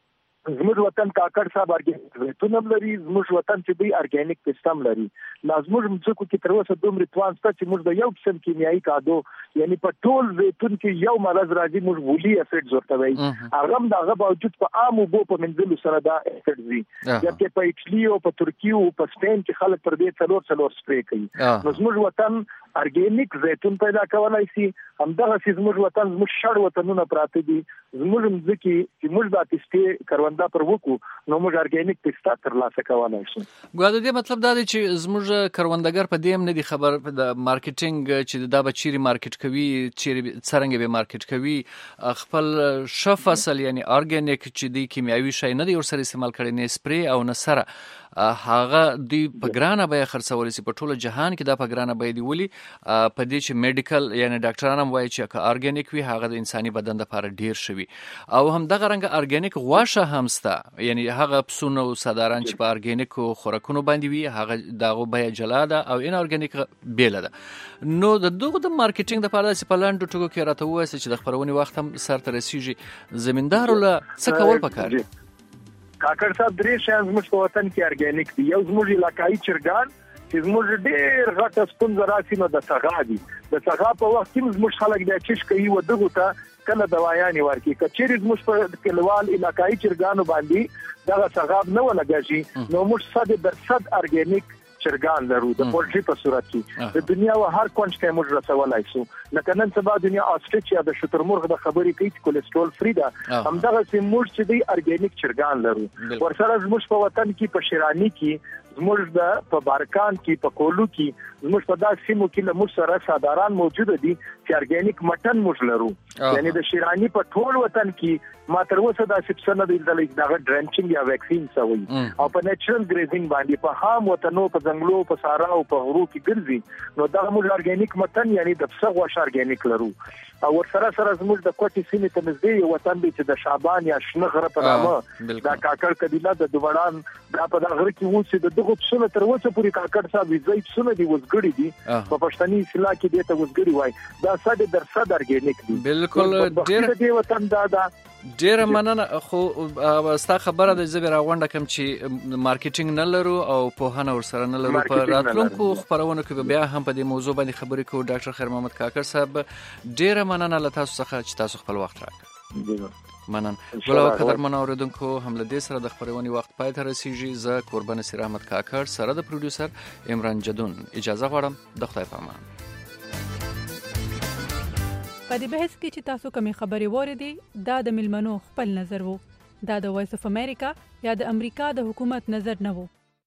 زموږ وطن کاکړ صاحب ارګینیک زیتون هم لري زموږ وطن چې دی ارګینیک پستم لري لازم موږ کې تر اوسه دومره توان ست چې موږ د یو قسم کیمیاوي کادو یعنی په ټول زیتون کې یو مرز راځي موږ بولی اسید ورته وایي هغه هم دغه باوجود په عام وبو په منځلو سره دا اسید دي چې په ایټلی او په ترکیه او په سپین کې خلک پر دې څلور څلور سپری کوي نو زموږ وطن ارګینیک زیتون پیدا کولای شي همدغه زموږ وطن زموږ شړ وطنونه پراته دي زموږ ځکه چې موږ د پسته کروندا پر وکړو نو موږ ارګینیک پسته ترلاسه کولای شو. ګویا د دې مطلب دا دی چې زموږ کروندګر په دې هم نه دي خبر د مارکیټینګ چې دا به چیرې مارکیټ کوي چیرې څرنګه به مارکیټ کوي خپل ش فصل یعنی ارګینیک چې دی کیمیاوي شی نه دی ورسره استعمال کړي نه سپری او نه سره هغه دی په ګرانه به خرڅول شي په ټوله جهان کې دا په ګرانه به دی ولي په دې چې میډیکل یعنی ډاکټران هم وایي چې ارګینیک وي هغه د انساني بدن لپاره ډیر شوی او هم دغه رنګ ارګینیک غوښه هم ستا یعنی هغه پسونه او صداران چې په ارګینیک خوراکونو باندې وي هغه دغه به جلاده او ان ارګینیک بیل ده نو د دغه د مارکیټینګ لپاره چې په لاندو ټکو کې راته وایي چې د خبرونې وخت هم سر ته رسیږي زمیندار له څه کول پکار دي. کاکړ صاحب درې شیان زموږ په وطن کې ارګینیک دي یو زموږ علاقايي چرګان چې زموږ ډېر غټه ستونزه راسي نو د څغا دي د څغا په وخت کې زموږ خلک د چش کوي و دغه ته کله دوايان ورکي کچېری زموږ په کلوال علاقايي چرګانو باندې دغه څغا نه ولګي نو موږ صد درصد ارګینیک چرګان لرو د پولټري په صورت کې د دنیا و هر کونج کې موږ رسولای شو لکه نن سبا دنیا استرالیا د شترمرغ د خبرې کوي چې کولیسټرول فری ده همدغه چې موږ چې دی ارګینیک چرګان لرو ورسره زموږ په وطن کې په شیرانی کې زموږ د په بارکان کې په کولو کې زموږ په داسې سیمو کې له موږ سره ساداران موجود دي چې ارګانیک مټن موږ لرو یعنی د شیرانی په ټول وطن کې ما تر اوسه دا سپسنه د دغه ډرنچینګ یا ویکسین سوي او په نیچرل ګریزینګ باندې په هام وطنو په ځنګلو په صحرا او په غرو کې ګرځي نو دا موږ ارګانیک مټن یعنی د پسه غوښه ارګانیک لرو او ورسره سره زموږ د کوټي سیمې ته نږدې یو وطن دی چې د شعبان یا شنغره په نامه دا کاکړ قبیله د دوبړان دا په دغه کې و چې د دغه پسونه تر اوسه پورې کاکړ صاحب وزې پسونه دی وزګړي دي په پښتني اصطلاح کې دې ته وزګړي وای دا صد درصد ارګانیک دي بالکل ډېر دې وطن دا دا ډیره مننه خو ستا خبره د زبر غونډه کوم چې مارکیټینګ نه لرو او په هنه ور سره نه لرو په راتلونکو خبرونه کې بیا هم په دې موضوع باندې خبرې کوو ډاکټر خیر محمد کاکړ صاحب ډیره مننه له تاسو څخه چې تاسو خپل وخت راکړ منن ګلو قدرمن اوریدونکو هم له دې سره د خبرونې وخت پای ته رسیږي زه قربان نصیر احمد کاکړ سره د پروډوسر عمران جدون اجازه غواړم د خدای په امان په دې بحث کې چې تاسو کومې خبرې وریدي دا د ملمنو خپل نظر وو دا د وایس اف امریکا یا د امریکا د حکومت نظر نه وو